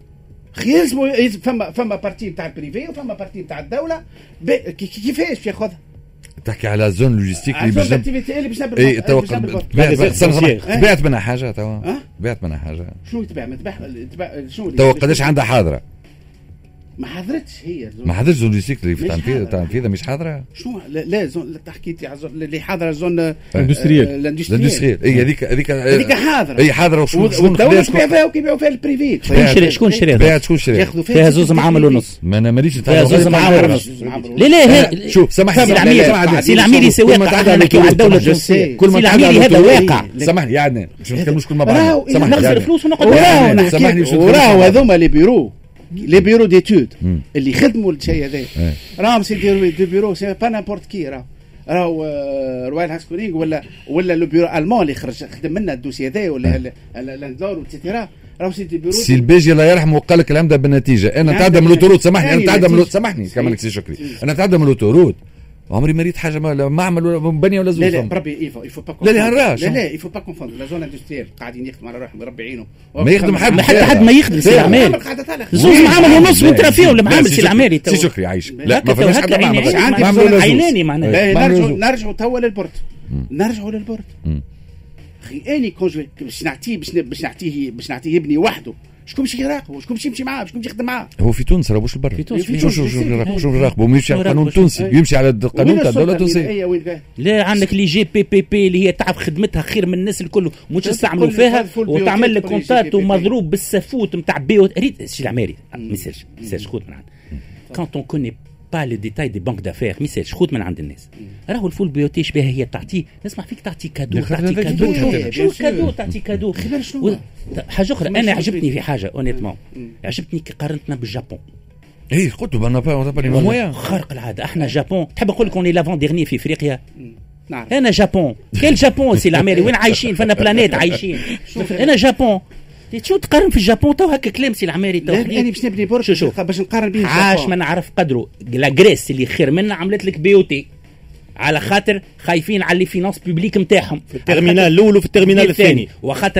يلزم فما بارتي نتاع البريفي وفما بارتي نتاع الدوله كيفاش باش ياخذها. تحكي على زون لوجيستيك اللي باش نبدا. اي تبعت منها حاجه توا. تبعت منها حاجه. شنو تبع؟ ما تبع شنو توا قداش عندها حاضره؟ ما حضرتش هي ما حضرتش زون لوجيستيك اللي في تنفيذها مش حاضره. شنو لا زون تحكيتي على اللي حاضره زون الاندستريال. اي هذيك حاضره. اي حاضره. وشنو كيبيعوا فيها البريفي. شكون شريها؟ فيها زوز معامل ونص. ما انا ماليش فيها زوز معامل ونص. لا شوف سامحني سي العميري واقع. احنا نحكيو على الدوله التونسيه. سي العميري هذا واقع. سامحني يا عدنان باش ما نتكلموش كل ما بعض. سامحني نخسر فلوس ونقعد. وراهو هذوما لي بيرو ديتود اللي خدموا الشيء هذا راهم سي دي بيرو سي با نابورت كي راهو رويال هاسكولينغ ولا لو بيرو المون اللي خدم لنا الدوسي هذا ولا لاندلور وتيتيرا راهو سي دي بيرو. سي البيجي الله يرحمه وقال لك العمده بالنتيجه. انا نتعدى من الاوتورود. سامحني انا نتعدى من سامحني كمان سي شكري. انا نتعدى من الاوتورود عمري ما ريت حاجه معمل ولا بنيه ولا زوز. لا بربي يفو با لا يفو با كونفوند لا زون اندستريال قاعدين يخدموا على روحهم ربي يعينهم. ما يخدم حد ما يخدم سي العماري. زوز معامل ونص وانت فيهم اللي معامل سي العماري. سي شكري عايش. لا ما فيش حد معمل عيناني معناها. نرجعوا توا للبورت. نرجعوا للبورت اخي. اني كون باش نعطيه يبني وحده. شكون باش يراقبوا؟ شكون باش يمشي معاه؟ شكون باش يخدم معاه؟ هو في تونس راه واش برا. في تونس شو يراقبوا؟ يمشي على القانون التونسي. يمشي على القانون تاع الدوله التونسيه. لا عندك لي جي بي اللي هي تعب خدمتها خير من الناس الكل مش يستعملوا فيها وتعمل لك كونتات ومضروب بالسفوت نتاع بيو. ريت سي العماري ميساج خذ من عند كانت اون كوني با لي ديتاي دي بانك دافير. ميساج خذ من عند الناس. راهو الفول بيوتيش بها هي تعطيه. نسمع فيك تعطي كادو شو كادو تعطي كادو. حاجه اخرى انا عجبتني في حاجه اونيتمون عجبتني كي قارنتنا بالجابون. اي قلت انا خارق العاده. احنا جابون تحب نقول لك اوني لافون ديرني في افريقيا. نعم انا جابون. كاين جابون سي العماري وين عايشين؟ فانا بلانيت عايشين. انا جابون. شو تقارن في الجابون تو هكا كلام سي العماري تو. انا باش نبني برج باش نقارن به عاش ما نعرف قدره. لا غريس اللي خير منا عملت لك بيوتي على خاطر خايفين على لي فينانس بوبليك نتاعهم في الترمينال الاول وفي الترمينال الثاني وخاطر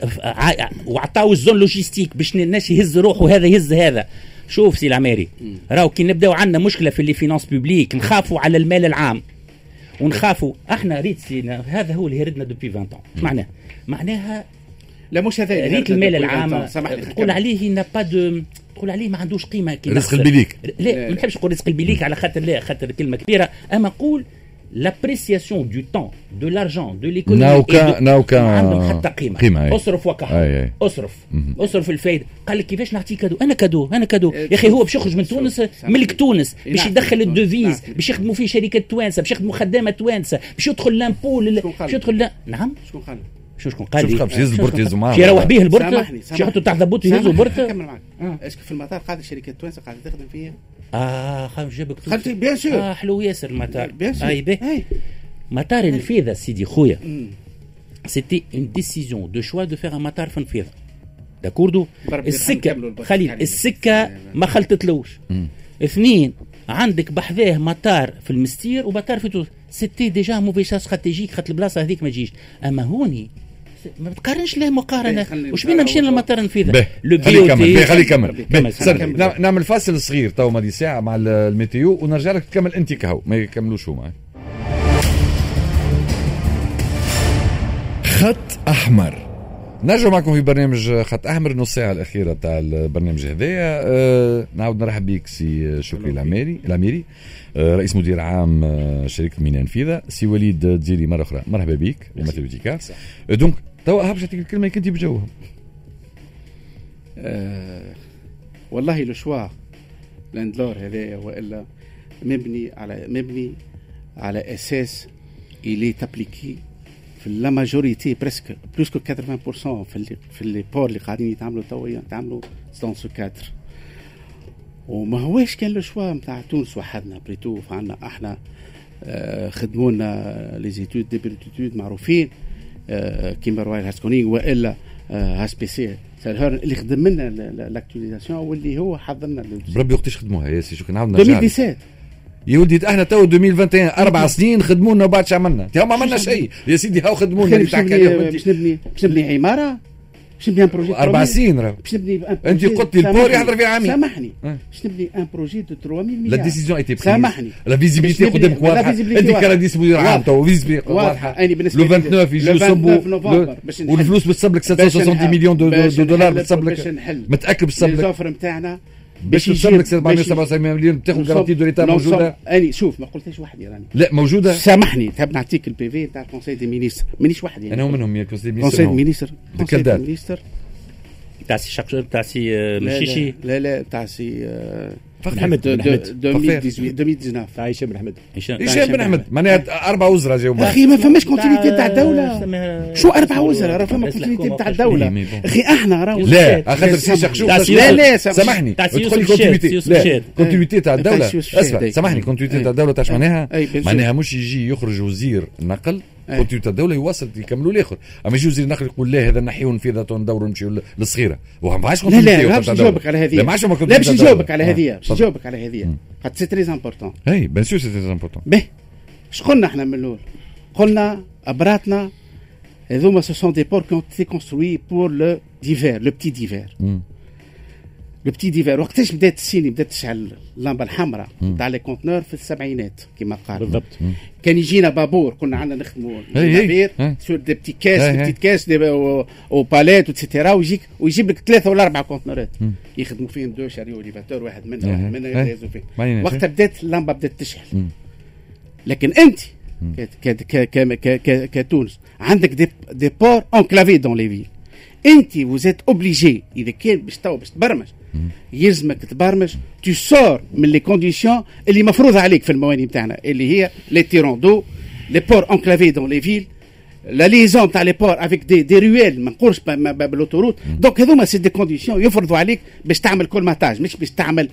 وعطاو الزون لوجيستيك باش الناس يهز روحه وهذا يهز هذا. شوف سي العماري راهو كي نبداو عندنا مشكله في لي فينانس بوبليك نخافوا على المال العام ونخافوا احنا ريت هذا هو اللي هردنا دوبي 20 عام. معناها لا مش هذا ريت المال العام تقول عليه نا با دو تقول عليه ما عندوش قيمه كي رزق البليك. لا ما نحبش نقول رزق البليك على خاطر لا خاطر كلمه كبيره اما نقول l'appréciation du temps de l'argent de l'économie ناوكا عندهم حتى قيمه. اصرف وكحل اصرف الفايده. قال لك كيفاش نعطي كادو؟ انا كادو يا اخي. هو باش يخرج من تونس ملك تونس باش يدخل الدوفيز باش يخدموا فيه شركات توانسه باش يخدموا خدامه توانسه باش يدخل لامبول باش يدخل نعم شكون قال لي باش يهز البورت يهزوا معاه يروح به البورت باش يحطوا تحت ضبوط يهزوا البورت. كمل معك. اسكو في المطار قاعده شركات توانسه قاعده تخدم فيها؟ خاف جابك خلتي بيان سور. حلو ياسر المطار. مطار الفيذا سيدي خويا سيتي اون ديسيزيون دو شوا دو فيغ ان مطار في الفيذا داكوردو. السكه خليل السكه ما خلطتلوش. اثنين عندك بحذاه مطار في المستير ومطار في تونس. سيتي ديجا موفي شاس استراتيجيك خاطر البلاصه هذيك ما تجيش. اما هوني ما تقارنش له مقارنه. وش بينا مشينا للمطار نفيذا لو بيوتي. خلي كمل نعمل فاصل صغير تو ماضي ساعه مع الميتيو ونرجع لك تكمل انت كهو ما يكملوش هما. خط أحمر. نرجع معكم في برنامج خط أحمر نص ساعة الأخيرة تاع البرنامج هذايا. نعود نرحب بيك سي شكري العميري رئيس مدير عام شركة ميناء نفيذة. سي وليد تزيري مرة أخرى مرحبا بيك ممثل بوتيكا. دونك توا هبش هذيك الكلمة كنتي بجوهم. والله لو شوا لاندلور هذايا والا مبني على اساس il est appliqué في لا ماجوريتي بريسك بلوس كو 80% في لي بور اللي قاعدين يتعاملوا توا يتعاملوا دون سو كادر. وما هواش كان لو شوا نتاع تونس وحدنا بريتو فعنا احنا خدمونا لي زيتود دي بريتود معروفين كيما رويال هاسكونينغ والا هاس بي سي سالهورن اللي خدم لنا لاكتواليزاسيون واللي هو حضرنا بربي وقتاش خدموها يا سي شو كان عاودنا 2017 يا ولدي احنا تو 2021 4 سنين خدمونا وبعد شو عملنا؟ ما عملنا شيء يا سيدي هاو خدمونا باش نبني عماره باش نبني ان بروجي 4 سنين راه باش نبني انت قلت لي البور يحضر في عامين سامحني باش نبني ان بروجي دو 3000 مليار لا ديسيزيون ايتي بريز سامحني لا فيزيبيليتي قدامك واضحه انت كرئيس مدير عام تو فيزيبيليتي واضحه لو 29 يجي يصبوا والفلوس بتصب لك 760 مليون دولار بتصب لك متاكد بتصب لك الزوفر نتاعنا باش تصب لك 777 مليون تاخذ جارانتي دو ليتا موجوده. اني شوف ما قلتش وحدي راني لا موجوده سامحني تحب نعطيك البي في تاع الكونساي دي مينيستر مانيش وحدي انا منهم يا كونساي دي مينيستر تاع سي شاكشر تاع سي مشيشي لا تاع سي محمد 2019 تاع هشام بن حمد هشام بن حمد معناها 4 وزراء جاوا اخي ما فماش كونتينيتي تاع الدوله شو 4 وزراء راه فما كونتينيتي تاع الدوله اخي احنا راه لا خاطر سي شخشوق لا سامحني تقول كونتينيتي تاع الدوله اسمع سامحني كونتينيتي تاع الدوله تاع معناها مش يجي يخرج وزير النقل كونتينيتي الدوله يواصل يكملوا الاخر اما يجي وزير النقل يقول لا هذا نحيو نفيذه ندوروا نمشيو للصغيره وما معاش كونتينيتي. لا باش نجاوبك على هذه لا باش نجاوبك على هذه باش نجاوبك على هذه خاطر سي تري امبورطون اي بيان سور سي تري امبورطون. باهي اش قلنا احنا من الاول قلنا ابراتنا هذوما سو سون دي بور كي تي كونستروي بور لو ديفير لو بتي ديفير لو بتي ديفير وقتاش بدات السيني بدات تشعل اللمبه الحمراء تاع لي كونتنور في السبعينات كما قال بالضبط. كان يجينا بابور كنا عندنا نخدموا نافير سور دي بتي كاس دي بتي كاس او باليت وتسيتيرا ويجيب لك 3 ولا 4 كونتنورات يخدموا فيهم دو شاريو ليفاتور واحد منهم يهزوا فيه وقتها بدات اللمبه بدات تشعل. لكن انت كتونس عندك دي بور انكلافي دون لي فيل انت وزيت اوبليجي اذا كان باش تبرمج يلزمك تبرمج تو سور من لي كونديسيون اللي مفروضه عليك في المواني نتاعنا اللي هي لي تيرون دو لي بور انكلافي دون لي فيل لا ليزون تاع لي بور افيك دي رويل ما نقولش بالاوتوروت دونك هذوما سي دي كونديسيون يفرضوا عليك باش تعمل كل ماتاج مش باش تعمل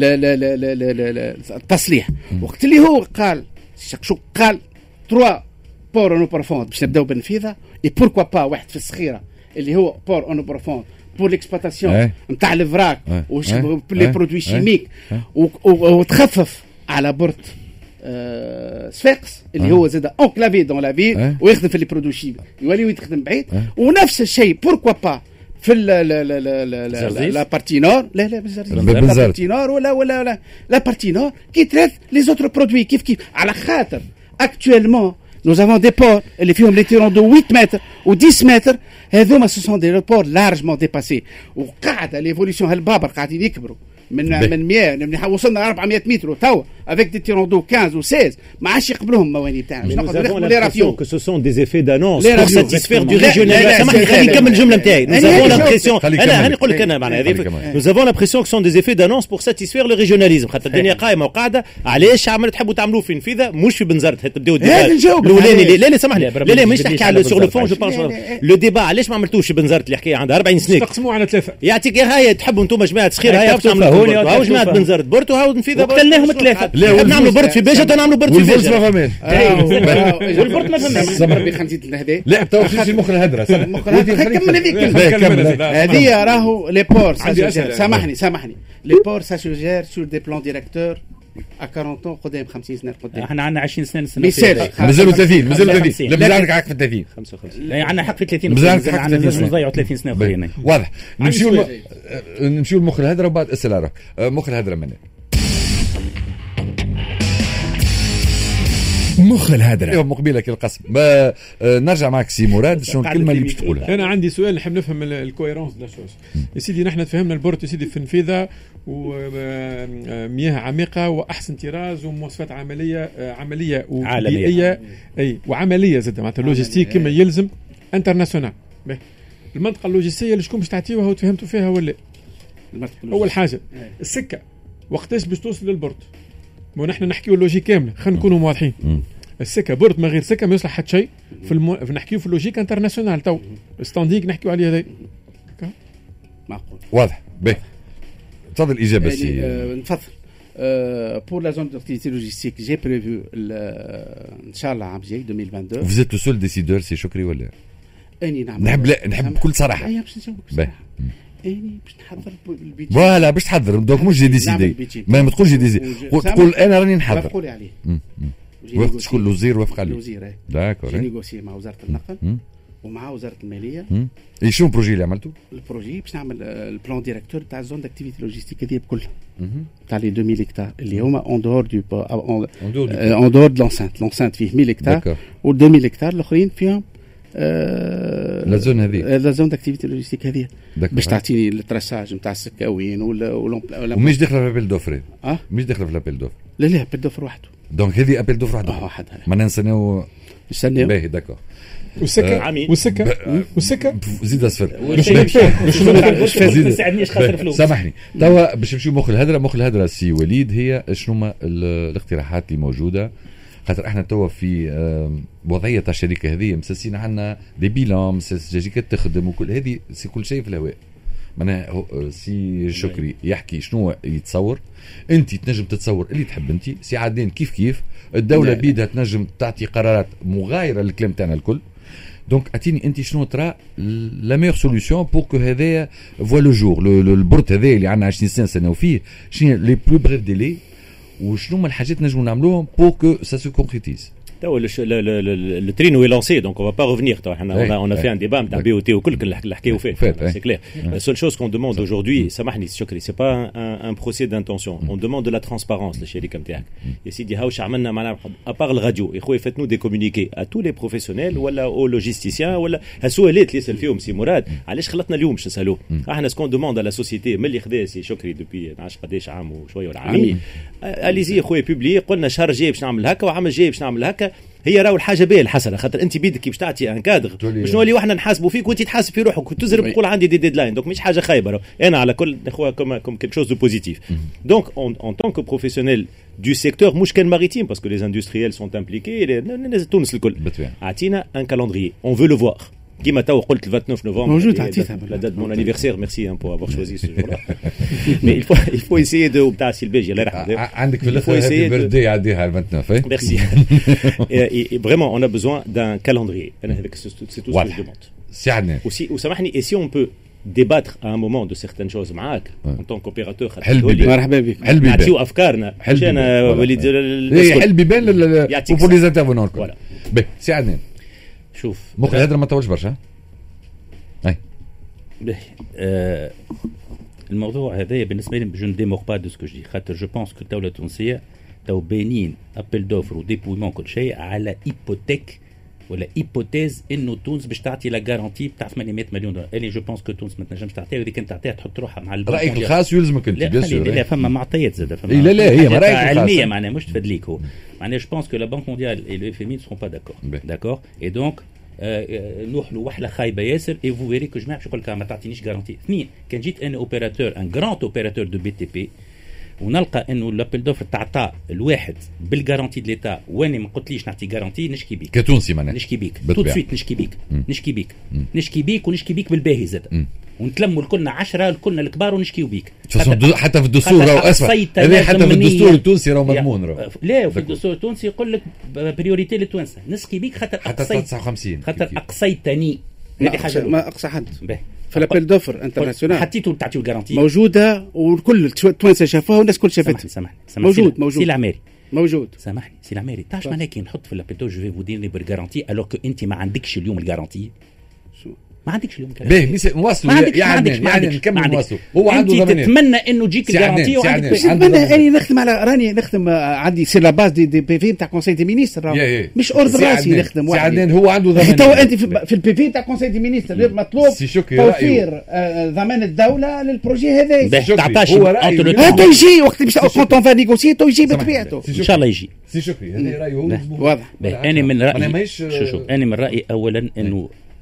التصليح. وقت اللي هو قال شو قال 3 بور اون بروفوند باش نبداو بنفيذها اي بوركوا با واحد في الصخيره اللي هو بور اون بروفوند بور ليكسبلوطاسيون نتاع الفراك لي برودوي شيميك وتخفف على بورت صفاقس اللي هو زاد انكلافي دون لا فيل ويخدم في لي برودوي شيميك يولي يخدم بعيد. ونفس الشيء بوركوا با في لا بارتي نور لا لا بارتي نور ولا لا بارتي نور كي تريت لي زوتر برودوي كيف على خاطر اكtuellement nous avons des ports اللي فيهم لي تيرون دو 8 متر و 10 متر هذوما سو سون دي بور لارجمون ديباسي وقاعده ليفوليسيون هالبابر قاعدين يكبروا من 100 وصلنا 400 متر توا avec des tirons d'eau 15 ou 16 ما عادش يقبلوهم المواني تاعنا. Nous avons l'impression que ce sont des effets d'annonce pour satisfaire du régionalisme. سامحني خليني نكمل الجمله نتاعي. Nous avons l'impression انا نقول لك انا معناها nous avons l'impression que ce sont des effets d'annonce pour satisfaire le régionalisme خاطر الدنيا قائمه وقاعده علاش عملوا تحبوا تعملوا في نفيذه مش في بنزرت تبداو الاولاني لا سامحني لا مش تحكي على سور لو فون جو بونس لو ديبا علاش ما عملتوش في بنزرت اللي حكايه عندها 40 سنه تقسموا على 3 يعطيك يا هاي تحبوا انتم جماعه صغيره هاي تعملوا هاو جماعه بنزرت بورتو هاو نفيذه قتلناهم 3 نعملوا برد في بيجا نعملوا برد في بيجا ما فهمش والبورت ما فهمش بربي خنزيت لهدا لا تو في المخ الهدره كمل هذيك هذه راهو لي بور سامحني لي بور سا سوجير سور دي بلان ديريكتور à 40 ans قدام 50 سنه قدام احنا عندنا 20 سنه مازالوا 30 لا مازال عندك حق في 30 55 عندنا حق في 30 مازال عندك نضيعوا 30 سنه اخرين واضح. نمشيو لمخ الهدره وبعد اسئله مخ الهدره منه مخ الهدره اليوم مقبلك القسم نرجع معك سي مراد شنو الكلمه اللي باش تقولها؟ انا عندي سؤال نحب نفهم الكويرونس دو شوز يا سيدي. نحن تفهمنا البورت يا سيدي في نفيذه ومياه عميقه واحسن طراز ومواصفات عمليه وبيئيه اي وعمليه زاد معناتها اللوجيستيك كما يلزم انترناسيونال. المنطقه اللوجستيه اللي شكون باش تعطيوها وتفهمتوا فيها ولا؟ اول حاجه السكه وقتاش باش توصل للبورت ونحن نحكيو اللوجيك كامله، خلينا نكونوا واضحين. السكه برد ما غير سكه ما يصلح حتى شيء نحكيو في اللوجيك انترناسيونال. تو ستانديك نحكيو عليه هذا معقول واضح. به تفضل الاجابه سي نفضل. Pour la zone d'activité logistique, j'ai prévu Inch'Allah عام جاي 2022. Vous êtes le seul décideur سي شكري ولا؟ اني نعم نحب بكل صراحه. اي باش نجاوبك صراحه. اني باش نحضر البيجي. فوالا باش تحضر دوك مش جي ديسيدي. ما تقولش جي ديسيدي. تقول انا راني نحضر. وافقوا لي عليه. وقت شكون الوزير وافق عليه؟ الوزير داكور. نيغوسي مع وزاره النقل ومع وزاره الماليه. اي شنو البروجي اللي عملته؟ البروجي باش نعمل البلان ديريكتور تاع الزون داكتيفيتي لوجيستيك هذه بكلها تاع لي 2000 هكتار اللي هما اون دور دو اون دور دو لونسانت فيه 1000 هكتار و 2000 هكتار الاخرين فيهم لا زون هذه لا زون داكتيفيتي لوجيستيك هذه باش تعطيني التراساج نتاع السكاوين ولا ومش داخله في لابيل دوفر. مش داخله في لابيل دوفر. لا ابيل دوفر وحده. دونك هذه ابيل دوفر وحده. ما نستناو باهي داكور. والسكه زيد اصفر. ما تساعدنيش خاطر فلوس. سامحني توا باش نمشيو مخ الهدره سي وليد. هي شنو هما الاقتراحات اللي موجوده؟ خاطر احنا توا في وضعيه تاع الشركه هذه مسسين عندنا دي بيلان شركات تخدم وكل هذه سي كل شيء في الهواء. معناها سي شكري يحكي شنو يتصور، انت تنجم تتصور اللي تحب انت. سي عادين كيف الدوله بيدها تنجم تعطي قرارات مغايره للكلام تاعنا الكل. دونك اتيني انت شنو ترى لا ميور سوليوشن بور كو هذايا فوا لو جور البرد هذايا اللي عندنا 20 سنه وفيه شنو لي بلو بريف ديلي وشنو هما الحاجات نجموا نعملوهم بور كو سا سو كونكريتيز. Le train est lancé, donc on va pas revenir. On a fait un débat, un BOT ou quelque c'est clair. La seule chose qu'on demande aujourd'hui, Samahni Chokri, c'est pas un procès d'intention. On demande de la transparence, le chéri comme t'es. Et si dit à part le radio, faites-nous des communiqués à tous les professionnels ou aux logisticiens ou à سؤالات اللي يسال فيهم سي مراد علاش خلطنا اليوم باش نسالوه. احنا سكون دوموند على سوسيتي ملي خذا سي شكري دوبي 10 قداش عام وشويه ولا عامين. اليزي خويا بوبلي قلنا شهر جاي باش نعمل هكا وعام جاي باش نعمل هكا. هي راهو الحاجه باهيه الحسنه خاطر انت بيدك باش تعطي ان كادر باش نولي وحنا نحاسبوا فيك وانت تحاسب في روحك وتزرب تقول عندي دي ديدلاين. دونك مش حاجه خايبه. انا على كل اخويا كوم كيك شوز دو بوزيتيف. دونك en tant que professionnel du secteur مش كان maritime parce que les industriels sont impliqués تونس الكل اعطينا un calendrier on veut le voir. كيما تو قلت 29 نوفمبر موجود la date de mon anniversaire. Merci pour avoir choisi ce jour-là. Mais il faut essayer de بتاع سيلباجي الله يرحمه عندك في الاخر هابي بيرثدي يعديها 29. Merci. Et vraiment on a besoin d'un calendrier. C'est tout ce que je demande. سي عدنان وسامحني et si on peut débattre à un moment de certaines choses معاك en tant qu'opérateur. مرحبا بك. نعطيو افكارنا. انا وليد حل بيبان pour les intervenants. باهي سي عدنان شوف مخ الهدره ما طولش برشا. الموضوع هذا بالنسبه لي جو نديمور با دو سكو جو دي خاطر جو بونس كو الدوله التونسيه تو باينين ابل دوفر وديبويمون كل شيء على ايبوتيك ولا ايبوتيز انه تونس باش تعطي لا غارانتي بتاع 800 مليون دولار. اللي جو بونس كو تونس ما تنجمش تعطيها واذا كنت تعطيها تحط روحها مع البنك. رايك الخاص يلزمك انت بيان سور. لا فما معطيات زاد فما لا هي رايك علميه معناها مش تفدليك هو معناها جو بونس كو لا بنك مونديال اي لو اف ام اي سون با داكور اي دونك نروح له وحله خايبه ياسر اي فو فيري كو جماعه باش نقول لك ما تعطينيش غارانتي. اثنين كان جيت انا اوبيراتور ان جراند اوبيراتور دو بي تي بي ونلقى انه لابيل دوفر تعطى الواحد بالغارانتي دو ليتا وانا ما قلتليش نعطي غارانتي نشكي بيك كتونسي معناها نشكي بيك تو سويت نشكي بيك بالباهي زاد ونتلموا الكلنا 10 الكلنا الكبار ونشكيو بيك حتى في الدستور راهو اسمع هذا حتى في الدستور التونسي راهو مضمون راهو. لا في الدستور التونسي يقول لك بريوريتي للتوانسه نسقي بيك خاطر حتى 59 خاطر اقصيتني. هذه حاجه ما اقصى حد في لابيل دوفر انترناسيونال حطيتو تعطيو الغارانتي موجوده وكل التوانسه شافوها والناس كل شافتها. سامحني موجود سي العماري موجود. سامحني سي العماري تاش معناها كي نحط في لابيل دوفر جو في فو دير بالغارانتي الوغ كو انت ما عندكش اليوم الغارانتي. ما عندكش اليوم باهي نواصلوا يعني نكمل نواصلوا. هو عنده ضمانات تتمنى انه يجيك الغارانتي وعندك نتمنى نخدم على راني نخدم عندي سي لا باز دي بي في تاع كونساي دي مينيستر مش اوردر راسي نخدم واحد. هو عنده ضمانات تو انت في البي في تاع كونساي دي مينيستر مطلوب توفير ضمان الدوله للبروجي هذا. تعطاش تو يجي وقت باش كونت اون فا نيغوسي تو يجي بطبيعته ان شاء الله يجي. سي شكري هذا رايه واضح. انا من رايي شوف انا من رايي اولا انه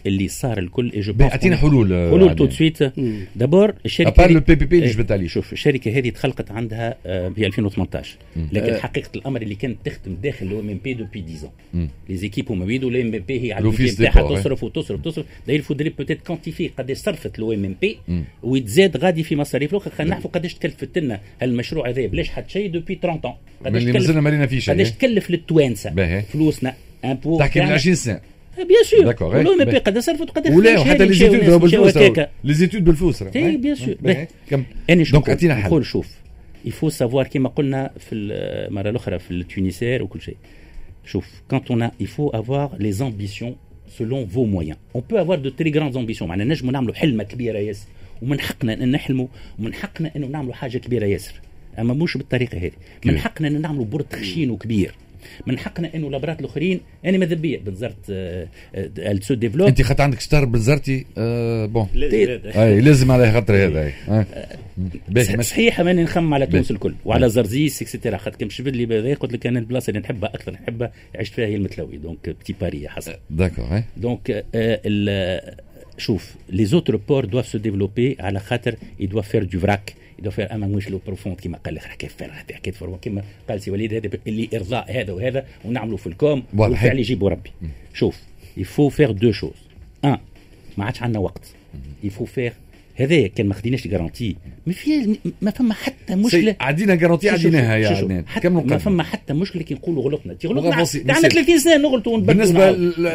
اللي صار الكل اعطينا حلول تو سويت. دابور الشركه ابار لو بي بي بي اللي جبت عليه. شوف الشركه هذه تخلقت عندها في 2018 لكن حقيقه الامر اللي كانت تخدم داخل لو ام بي دوبي 10 ans. لي زيكيب هما بيدو لو ام بي هي على نتاعها تصرف وتصرف. داير فودري بوتيت كونتيفي قداش صرفت لو ام بي ويتزاد غادي في مصاريف الاخرى. خلينا نعرفوا قداش تكلفت لنا هالمشروع هذا بلاش حد شيء دوبي 30 ans. قداش تكلف للتوانسه فلوسنا امبو تحكي من 20 سنه بيان سور. لو ام بي قد صرفت وقد ولا حتى لي زيتود بالفلوس. لي زيتود بالفلوس اي بيان سور. دونك نقول شوف يفو سافوار كما قلنا في المره الاخرى في التونسير وكل شيء. شوف quand on a il faut avoir les ambitions selon vos moyens. On peut avoir de très grandes ambitions. معنا نجموا نعملوا حلمه كبيره ياسر ومن حقنا ان نحلموا ومن حقنا انه نعملوا حاجه كبيره ياسر اما مش بالطريقه هذه. من حقنا ان نعملوا برد خشين وكبير. من حقنا انه لابرات الاخرين انا ماذا بيا بنزرت السو ديفلوب. انت خاطر عندك ستار بنزرتي بون لازم على خاطر هذا صحيح. ماني نخمم على تونس الكل وعلى زرزيس اكسترا. خاطر كم شبد لي بهذا قلت لك انا البلاصه اللي نحبها اكثر نحبها عشت فيها هي المتلوي دونك بتي باري حسب داكور. دونك شوف لي زوتر بور دوف سو ديفلوبي على خاطر يدوا فير دو فراك يدوا فير اما مش لو بروفوند كما قال لك كيف حكيت فور كما قال سي وليد هذا اللي ارضاء هذا وهذا ونعملوا في الكوم وفعل يجيبوا ربي. شوف يفو فير دو شوز. ما عادش عندنا وقت. يفو فير هذا كان ما خديناش غارانتي ما فما حتى مشكله. عدينا غارانتي عديناها يا عدنان ما فما حتى مشكله كي نقولوا غلطنا عندنا 30 سنه نغلطوا بالنسبه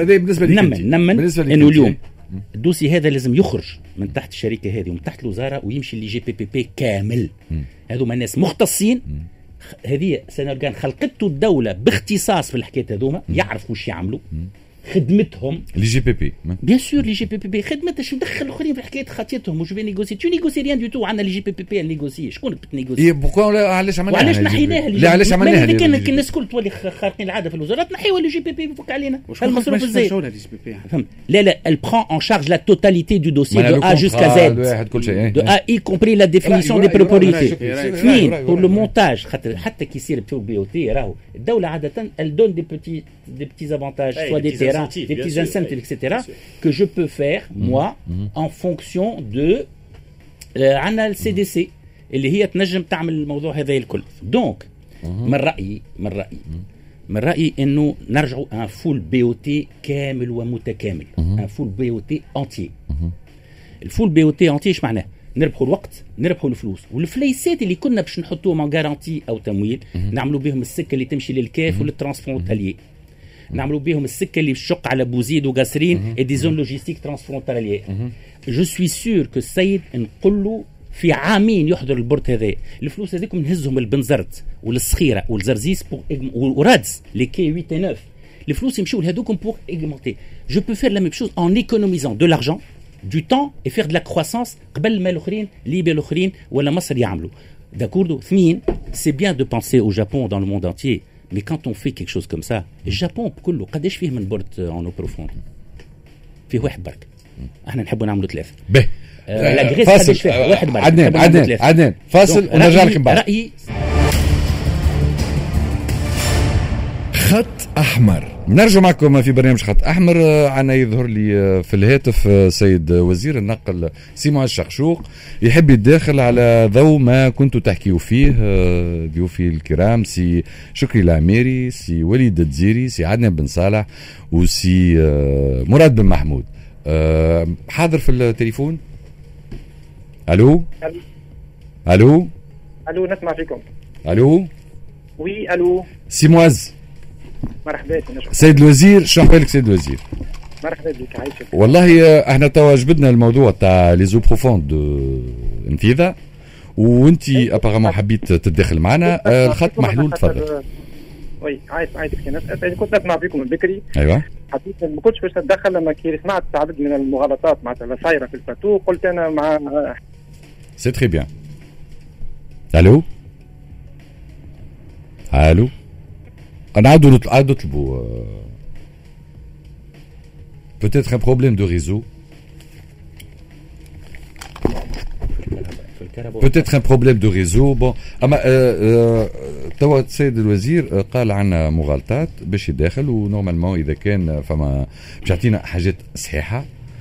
نمن انه اليوم الدوسي هذا لازم يخرج من تحت الشركه هذه ومن تحت الوزاره ويمشي اللي جي بي بي بي كامل. هذوما ناس مختصين. هذه سنرجان خلقته الدوله باختصاص في الحكايه هذوما يعرفوا واش يعملوا. خدمتهم لي جي بي بي بيان سور لي جي بي بي خدمتها شو دخل الاخرين في حكايه خاطيتهم وش بينيغوسي تو نيغوسي ريان دو تو. عندنا لي جي بي بي نيغوسي شكون بتنيغوسي بوكو علاش عملناها وعلاش نحيناها لا علاش عملناها كان الناس الكل تولي خارقين العاده في الوزارات نحيوا لي جي بي بي يفك علينا المصروف الزايد. لا elle prend en charge la totalité du dossier de A jusqu'à Z de A y compris la définition des propriétés. اثنين pour le montage حتى كي يصير بي او تي راهو الدوله عاده elle donne des petits avantages soit des terrains des petits incentives etc que je peux faire moi en fonction de عنا السي سي اللي هي تنجم تعمل الموضوع هذا الكل. دونك من رأيي انه نرجعوا ان فول بي او تي كامل ومتكامل. ان فول بي او تي انتي. الفول بي او تي انتي ايش معناه؟ نربحوا الوقت نربحوا الفلوس والفليسات اللي كنا باش نحطوهم ان غارانتي او تمويل نعملوا بهم السكه اللي تمشي للكاف وللترانسفرونتاليي. نعملوا بهم السكه اللي تشق على بوزيد وقاسرين اي دي زون لوجيستيك ترانسفرونتاليير. جو سوي سور كو السيد نقول له في عامين يحضر البورت هذا الفلوس هذيكم نهزهم البنزرت والصخيره والزرزيس ورادز لي كي 8 و 9 الفلوس يمشيو لهذوكم بور اغمونتي. جو بو فير لا ميم شوز ان ايكونوميزون دو لارجون du temps et faire de la croissance قبل ما الاخرين ليبيا الاخرين ولا مصر يعملوا. داكوردو. اثنين سي بيان دو بانسي او جابون دون لو موند انتيي مي كانت اون في كيك شوز كوم سا الجابون كله قداش فيه من بورت اون بروفوند؟ فيه واحد برك. احنا نحبوا نعملوا ثلاثه. فاصل عدنان فاصل ونرجع لكم بعد. رأيي خط أحمر. نرجع معكم في برنامج خط أحمر. عنا يظهر لي في الهاتف سيد وزير النقل سي معز الشقشوق يحب يتداخل على ضوء ما كنتوا تحكيوا فيه ضيوفي الكرام سي شكري العميري سي وليد الدزيري سي عدنان بن صالح وسي مراد بن محمود. حاضر في التليفون. الو نسمع فيكم. الو وي الو سي معز مرحبا سيد الوزير. شنو احوالك سيد الوزير؟ مرحبا بك عايشك. والله احنا توا جبدنا الموضوع تاع لي زو بروفوند انفيذا وانتي ابارامون حبيت تتدخل معنا. الخط محلول تفضل. وي عايزك كنت نسمع فيكم من بكري. ايوه حبيت ما كنتش باش نتدخل لما كي سمعت عدد من المغالطات معناتها صايره في الباتو قلت انا مع سي تري بيان. الو نعاودوا نطلبوا peut-être un problème de réseau. peut-être un problème de réseau. bon اما توا السيد الوزير قال عنا مغالطات باش يداخل ونورمالمون اذا كان فما باش يعطينا حاجات صحيحه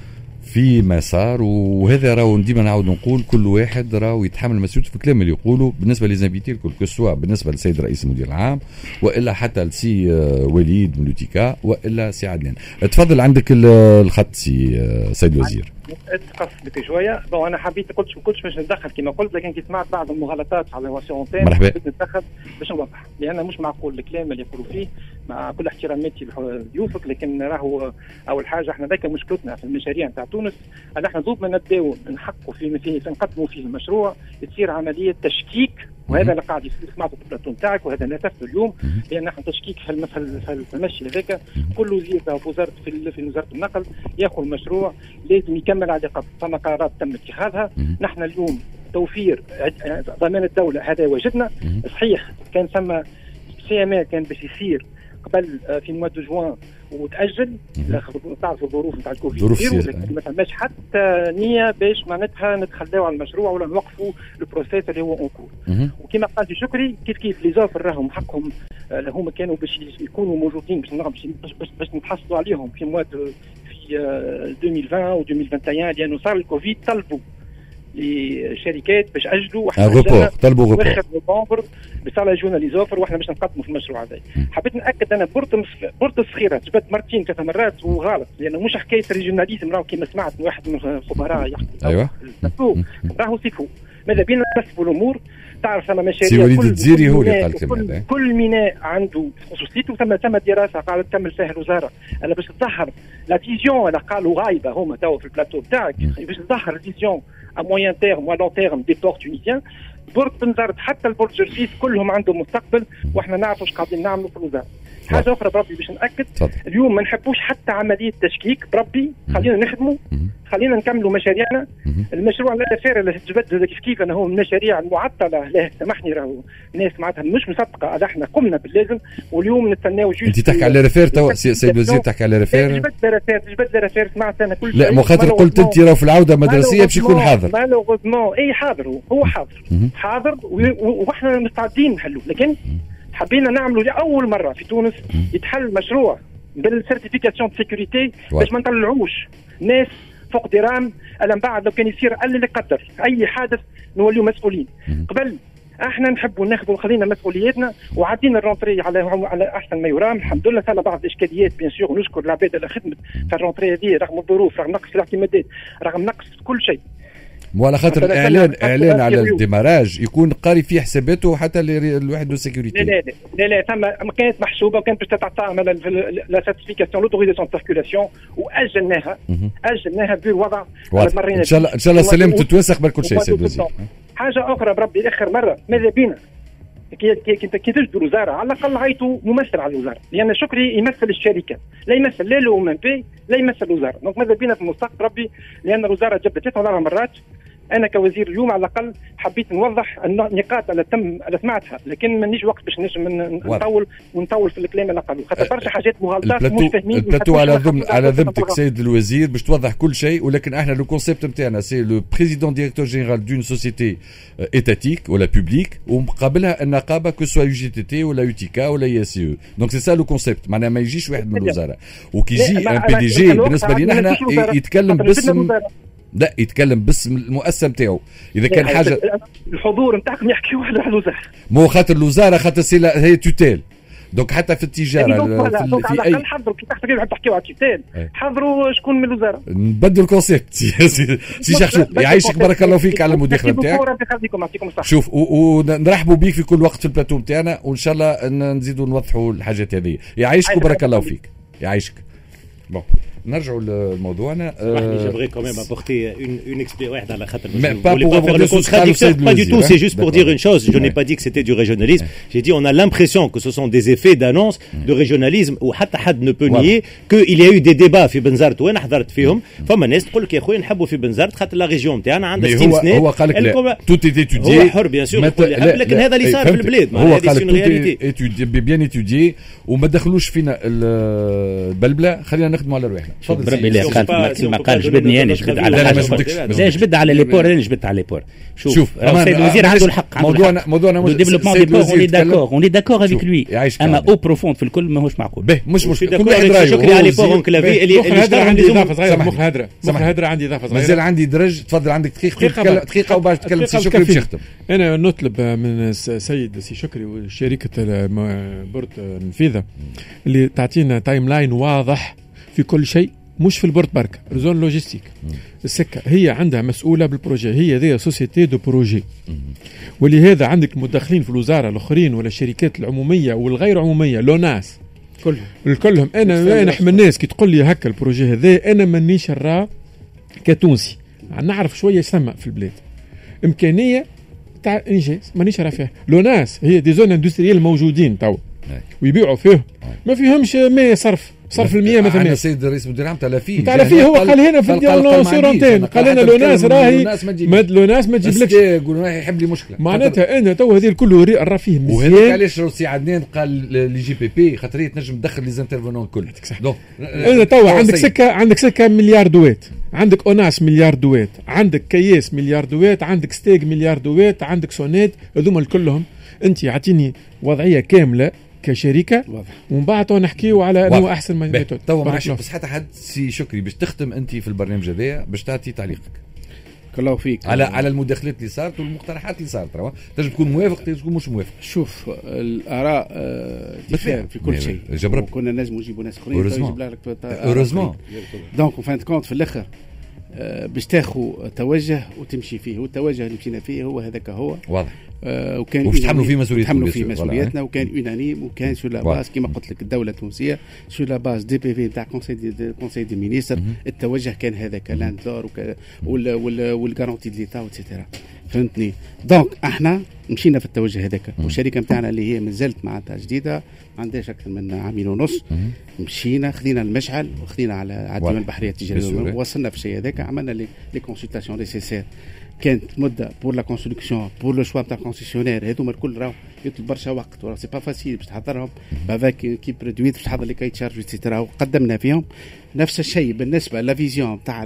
في مسار. وهذا راهو ديما نعاود نقول كل واحد راهو يتحمل مسؤوليته في الكلام اللي يقوله بالنسبه لزانفيتي الكل، كسوا بالنسبه للسيد رئيس المدير العام والا حتى لسي وليد من لوتيكا والا سي عدنان. تفضل عندك الخط سيد الوزير. اتقص بك شويه. انا حبيت قلتش باش ندخل كما قلت، لكن كي سمعت بعض المغالطات على وسائل حبيت ندخل باش نوضح، لان مش معقول الكلام اللي يقولوا فيه مع كل احتراماتي لضيوفك. لكن راهو اول حاجه احنا ذاك مشكلتنا في المشاريع نتاع تونس، ان احنا ضد ما نبداو نحققوا في نقدموا فيه المشروع تصير عمليه تشكيك. وهذا اللي قاعد يصير، سمعت البلاتو نتاعك، وهذا نتفته اليوم، لان احنا تشكيك في المشي هذاك. كل وزير في وزاره النقل ياخذ مشروع لازم يكمل على قبل. ثم قرارات تم اتخاذها. نحن اليوم توفير ضمان الدوله هذا واجبنا. صحيح كان ثم CMA كان باش يصير قبل في مواد جوان وتاجل، تعرفوا الظروف نتاع الكوفيد، لكن ما فماش حتى نيه باش معناتها نتخلاو على المشروع ولا نوقفوا البروسيس اللي هو اونكور. وكما قال شكري كيف لي زوفر راهم حقهم، هما كانوا باش يكونوا موجودين باش نتحصلوا عليهم في مواد في 2020 و 2021، لانه صار الكوفيد طلبوا للشركات باش اجلوا، واحنا طلبوا نوفمبر بصالة جونا لي زوفر، واحنا باش نقدموا في المشروع هذا. حبيت ناكد انا بورت الصغيره جبت مرتين 3 مرات وغلط، لانه مش حكايه ريجوناليزم. راهو كما سمعت من واحد من الخبراء يحكي ايوه راهو سيفو. ماذا بينا نرتبوا الامور. تعرف ثم مشاريع وليد الجزيري هو اللي قال كل ميناء عنده خصوصيته. ثم دراسه قاعده تكمل فيها الوزاره انا باش تظهر لا فيزيون اللي قالوا غايبه هما توا في البلاتو بتاعك، باش تظهر الفيزيون à moyen terme ou à long terme des ports tunisiens. برج بنزرت حتى البرج جرسيس كلهم عندهم مستقبل، واحنا نعرفوا ايش قاعدين نعملوا في الوزاره. حاجه اخرى بربي باش ناكد اليوم ما نحبوش حتى عمليه تشكيك بربي. خلينا نخدموا، خلينا نكملوا مشاريعنا. المشروع الافير اللي تجبد كيف انا هو من المشاريع المعطله. لا سامحني راهو الناس معناتها مش مصدقه. احنا قمنا باللازم، واليوم نستناو جوست. انت تحكي على ريفير توا سيد الوزير، تحكي على ريفير. جبد ريفير سمعت انا كل شيء. لا مو خاطر قلت انت راهو في العوده المدرسيه باش يكون حاضر. مالوغوزمون اي حاضر، هو حاضر واحنا مستعدين نحلوا. لكن حبينا نعملوا لأول مرة في تونس يتحل مشروع بالسيرتيفيكاسيون دو سيكوريتي باش ما نطلعوش ناس فوق درام. من بعد لو كان يصير اللي قدر أي حادث نوليو مسؤولين. قبل احنا نحبوا ناخذوا خلينا مسؤولياتنا، وعدينا الرونتري على احسن ما يرام. الحمد لله صار بعض الاشكاليات بيان سور، ونشكر العباد اللي خدمت في الرونتري هذه رغم الظروف، رغم نقص الاعتمادات، رغم نقص كل شيء. وعلى خاطر الاعلان على الديماراج يكون قاري فيه حساباته حتى الواحد دو سيكوريتي. لا ثم كانت محسوبه وكانت باش تعمل لا سيرتيفيكاسيون لوتوريزاسيون دو سيركولاسيون، واجلناها بالوضع. ان شاء الله سلامة تتوسخ بالكل شيء سيد الوزير. حاجه اخرى بربي اخر مره ماذا بينا كي تجدوا الوزاره على الاقل عيطوا ممثل على الوزاره، لان شكري يمثل الشركه، لا يمثل لا لو ام بي لا يمثل الوزاره. دونك ماذا بينا في المستقبل ربي، لان الوزاره جبت 3 4 مرات. انا كوزير اليوم على الاقل حبيت نوضح النقاط اللي سمعتها، لكن مانيش وقت باش نطول في الكلام اللي قالوا، خاطر برشا حاجات مغالطات مش فاهمين. البلاتو على ذمتك سيد الوزير باش توضح كل شيء، ولكن احنا لو كونسيبت نتاعنا سي لو بريزيدون ديريكتور جينيرال دون سوسيتي ايتاتيك ولا بوبليك، ومقابلها النقابه كو سوا يو جي تي تي ولا يوتيكا ولا اي اس يو. دونك سي سا لو كونسيبت، معناها ما يجيش واحد من الوزاره وكي يجي ان بي دي جي بالنسبه لنا احنا يتكلم باسم، لا يتكلم باسم المؤسسه نتاعو. اذا كان حاجه الحضور نتاعكم يحكي واحد على الوزاره، مو خاطر الوزاره خاطر هي توتيل. دونك حتى في التجاره في اي حضروا كي تحكيوا على التوتيل حضروا شكون من الوزاره. نبدل الكونسيبت سي شخشوق. يعيشك بارك الله فيك على المداخله نتاعك. شوف ونرحبوا بيك في كل وقت في البلاتو نتاعنا، وان شاء الله نزيدوا نوضحوا الحاجات هذه. يعيشك وبارك الله فيك. يعيشك. بون نرجعوا لموضوعنا. J'aimerais quand même apporter une explication على خاطر pas du tout, c'est juste pour dire une chose. Je n'ai pas dit que c'était du régionalisme. J'ai dit on a l'impression que ce sont des effets d'annonce de régionalisme, où حتى حد ne peut nier qu'il y a eu des débats في بنزرت وانا حضرت فيهم. فما ناس تقول لك يا خويا نحبوا في بنزرت خاطر لا ريجيون نتاعنا عندها 60 سنه. هو قال لك توت ايتودي، هو حر بيان سور، لكن هذا اللي صار في البلاد. هو قال لك بيان ايتودي وما دخلوش فينا البلبله، خلينا نخدموا على رواحنا. بربي لا قال ما قال جبدني انا جبد على لا جبد على لي بور، انا جبد على لي بور. شوف السيد الوزير عنده الحق، موضوعنا مش ديفلوبمون دي بور، اوني داكور افيك لوي، اما او بروفوند في الكل ماهوش معقول. مش مشكل، كل واحد رايه. شكري على بور كلافي اللي عندي اضافه صغيره. مخ هدره عندي اضافه صغيره. مازال عندي درج. تفضل عندك دقيقه وباش تتكلم سي شكري باش يختم. انا نطلب من سيد سي شكري وشركه بورت النفيذه اللي تعطينا تايم لاين واضح في كل شيء، مش في البورت بركه زون لوجيستيك. السكه هي عندها مسؤوله بالبروجي، هي ذي سوسيتي دو بروجي، ولهذا عندك المدخلين في الوزاره الاخرين ولا الشركات العموميه والغير عموميه لو ناس كلهم. انا نحمل الناس كي تقول لي هكا البروجي هذا، انا مانيش نرى كتونسي نعرف شويه يسمى في البلاد امكانيه تاع انجاز، مانيش نرى فيها. لو ناس هي دي زون اندستريال موجودين تو ويبيعوا فيه، ما فيهمش 100 صرف المياه مثلا. عندنا السيد الرئيس مدير عام تلافيه هو قال هنا في الديالوج سورانتين، قال لنا لو ناس راهي لو ناس ما تجيبلكش، يقول راهي يحب لي مشكله. معناتها انا تو هذه الكل راه فيه مزيان. وهذاك علاش روسي عدنان قال لي جي بي بي خاطر تنجم تدخل لي زانترفونون الكل. انا تو عندك سكه مليار دوات، عندك اوناس مليار دوات، عندك كياس مليار دوات، عندك ستيك مليار دوات، عندك سونيت، هذوما كلهم انت عطيني وضعيه كامله كشركه ومن بعد نحكيو على انه احسن ما يميتوا. تو معلش بس حتى حد سي شكري باش تختم انت في البرنامج هذايا باش تعطي تعليقك الله فيك على المداخلات اللي صارت والمقترحات اللي صارت. تنجم تكون موافق تكون مش موافق. شوف الاراء في كل شيء، كنا نجم نجيبوا ناس اخرين يجيب لك اوروزمون. دونك فان كونت في الاخر باش تاخذ توجه وتمشي فيه، والتوجه اللي مشينا فيه هو هذاك هو واضح. وكان تحملوا فيه مسؤوليتنا وكان يونانيم وكان سور لا باز كما قلت لك الدوله التونسيه سور لا باز دي بي في تاع كونساي دي مينيستر. التوجه كان هذاك لاندلور والغارونتي دي ليتا وتسيتيرا، فهمتني. دونك احنا مشينا في التوجه هذاك، والشركه نتاعنا اللي هي مازالت معناتها جديده ما عندهاش اكثر من عامين ونص، مشينا خذينا المشعل وخذينا على الديوان البحريه التجاريه، وصلنا في الشيء هذاك، عملنا لي كونسلتاسيون نيسيسير. كانت مده بور لا كونستركسيون بور لو شوا تاع الكونسيسيونير، هذوما الكل راهو يطلب برشا وقت، وراه سي با فاسيل باش تحضرهم افيك كيب برودويت باش تحضر لي كاي تشارج ايتترا، وقدمنا فيهم. نفس الشيء بالنسبه لا فيزيون تاع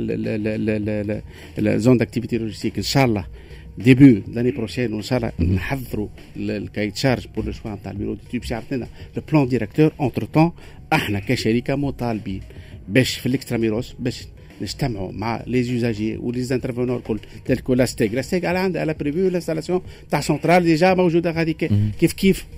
الزون داكتيفيتي لوجيستيك، ان شاء الله ديبي لاني بروشين وان شاء الله نحضروا الكاي تشارج بور لو شوا تاع البيرو دي تيب باش يعطينا لو بلان ديريكتور. اونتر طون احنا كشركه مطالبين باش في الاكستراميروس باش نجتمعوا مع لي زوزاجي ولي زانترفونور كل تلكو لاستيك على عندها على بريفيو لانستالاسيون تاع سنترال ديجا موجوده غادي كيف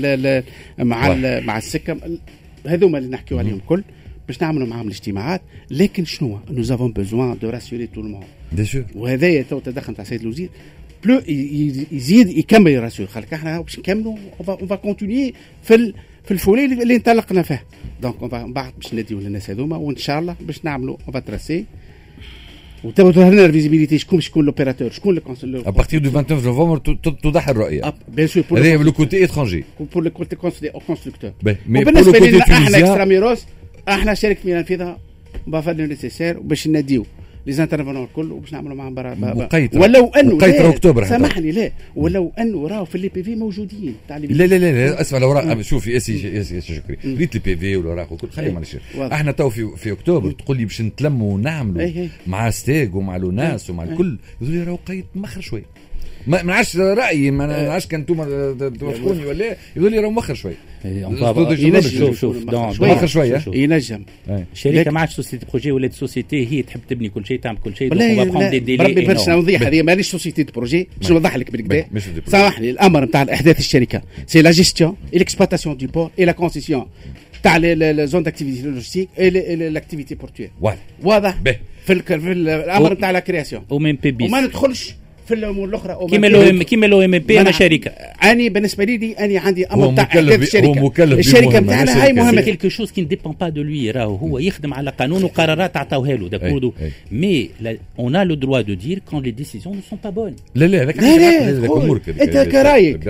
مع السكه. هذوما اللي نحكيو عليهم كل باش نعملوا معهم الاجتماعات. لكن شنو نو زافون بوزوان دو راسيوري تو الموند بيان سور، وهذايا تو تدخل تاع سيد الوزير بلو يزيد يكمل يراسيور. خلك احنا باش نكملوا اون فا كونتينيي في الفولي اللي انطلقنا فيه. دونك من بعد باش نديو للناس هذوما، وان شاء الله باش نعملوا اون فا تراسي وتظهر لنا الفيزيبيليتي شكون لوبيراتور، شكون الكونسلور. ا بارتير دو 29 نوفمبر توضح الرؤيه بيان سور هذا لو كوتي اترونجي بور لو كوتي كونستركتور. وبالنسبه لنا احنا اكستراميروس احنا شركه ميلان فيها بافا لو نيسيسير باش نديو لي زانترفونور الكل وباش نعملوا معهم ولو انه اكتوبر سامحني لا ولو انه راهو في لي بي في موجودين تاع لا اسمع لو راه شوفي يا شكري ريت لي بي في ولا وكل خلي معلش. احنا تو في اكتوبر تقول لي باش نتلموا ونعملوا مع ستيغ ومع لوناس ومع الكل، يقول لي راهو قيد مخر شوي. ما نعرفش رايي، ما نعرفش كان انتم توافقوني ولا يقول لي راه مؤخر شوي. شوف مؤخر شويه ينجم. الشركه ما عادش سوسيتي بروجي ولا سوسيتي هي تحب تبني كل شيء تعمل كل شيء. بربي باش نوضح هذه مانيش سوسيتي دو بروجي باش نوضح لك بالكدا. سامحني الامر نتاع احداث الشركه سي لا جيستيون اي ليكسبلوطاسيون دو بور اي لا كونسيسيون تاع لا زون داكتيفيتي لوجيستيك اي لاكتيفيتي بورتوير. واضح في الامر نتاع لا كرياسيون وما ندخلش في الامور الاخرى كيما لو ام بي انا شركه. اني بالنسبه لي اني عندي امر تاع الشركه نتاعنا هاي مهمه كيلكو شوز كي نديبون با دو لوي. راهو هو يخدم على قانون وقرارات عطاوها له داكوردو مي اون ا لو دروا دو دير كون لي ديسيزيون نو سون با بون. لا هذاك امورك انت كرايك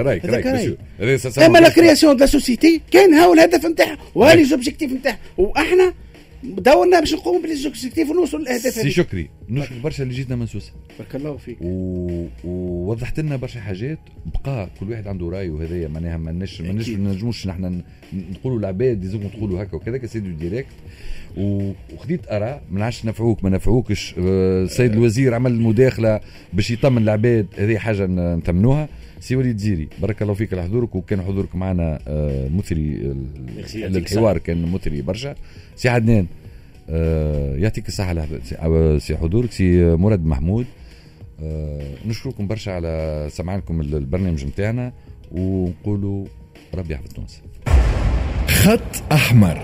اما لا كرياسيون دو لا سوسيتي كان هاو الهدف نتاعها وهذه لوبجيكتيف نتاعها، واحنا دورنا باش نقوموا بالإكزيكتيف ونوصلوا للاهداف. سي شكري نشكر برشا اللي جيتنا من سوسه. بارك الله فيك. ووضحت لنا برشا حاجات. بقى كل واحد عنده راي وهذايا معناها ما نجموش نحن نقولوا العباد لازم تقولوا هكا وكذا كسيدو ديريكت. وخديت اراء ما نعرفش نفعوك ما نفعوكش. السيد الوزير عمل مداخله باش يطمن العباد، هذه حاجه نتمنوها. سي وليد زيري بارك الله فيك على حضورك، وكان حضورك معنا مثري للحوار، كان مثري برشا. سي عدنان يعطيك الصحة على سي حضورك. سي مراد محمود نشكركم برشا على سماعكم البرنامج متاعنا، ونقولوا ربي يحفظ تونس. خط أحمر.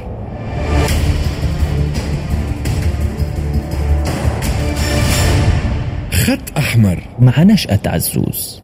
خط أحمر مع نشأة عزوز.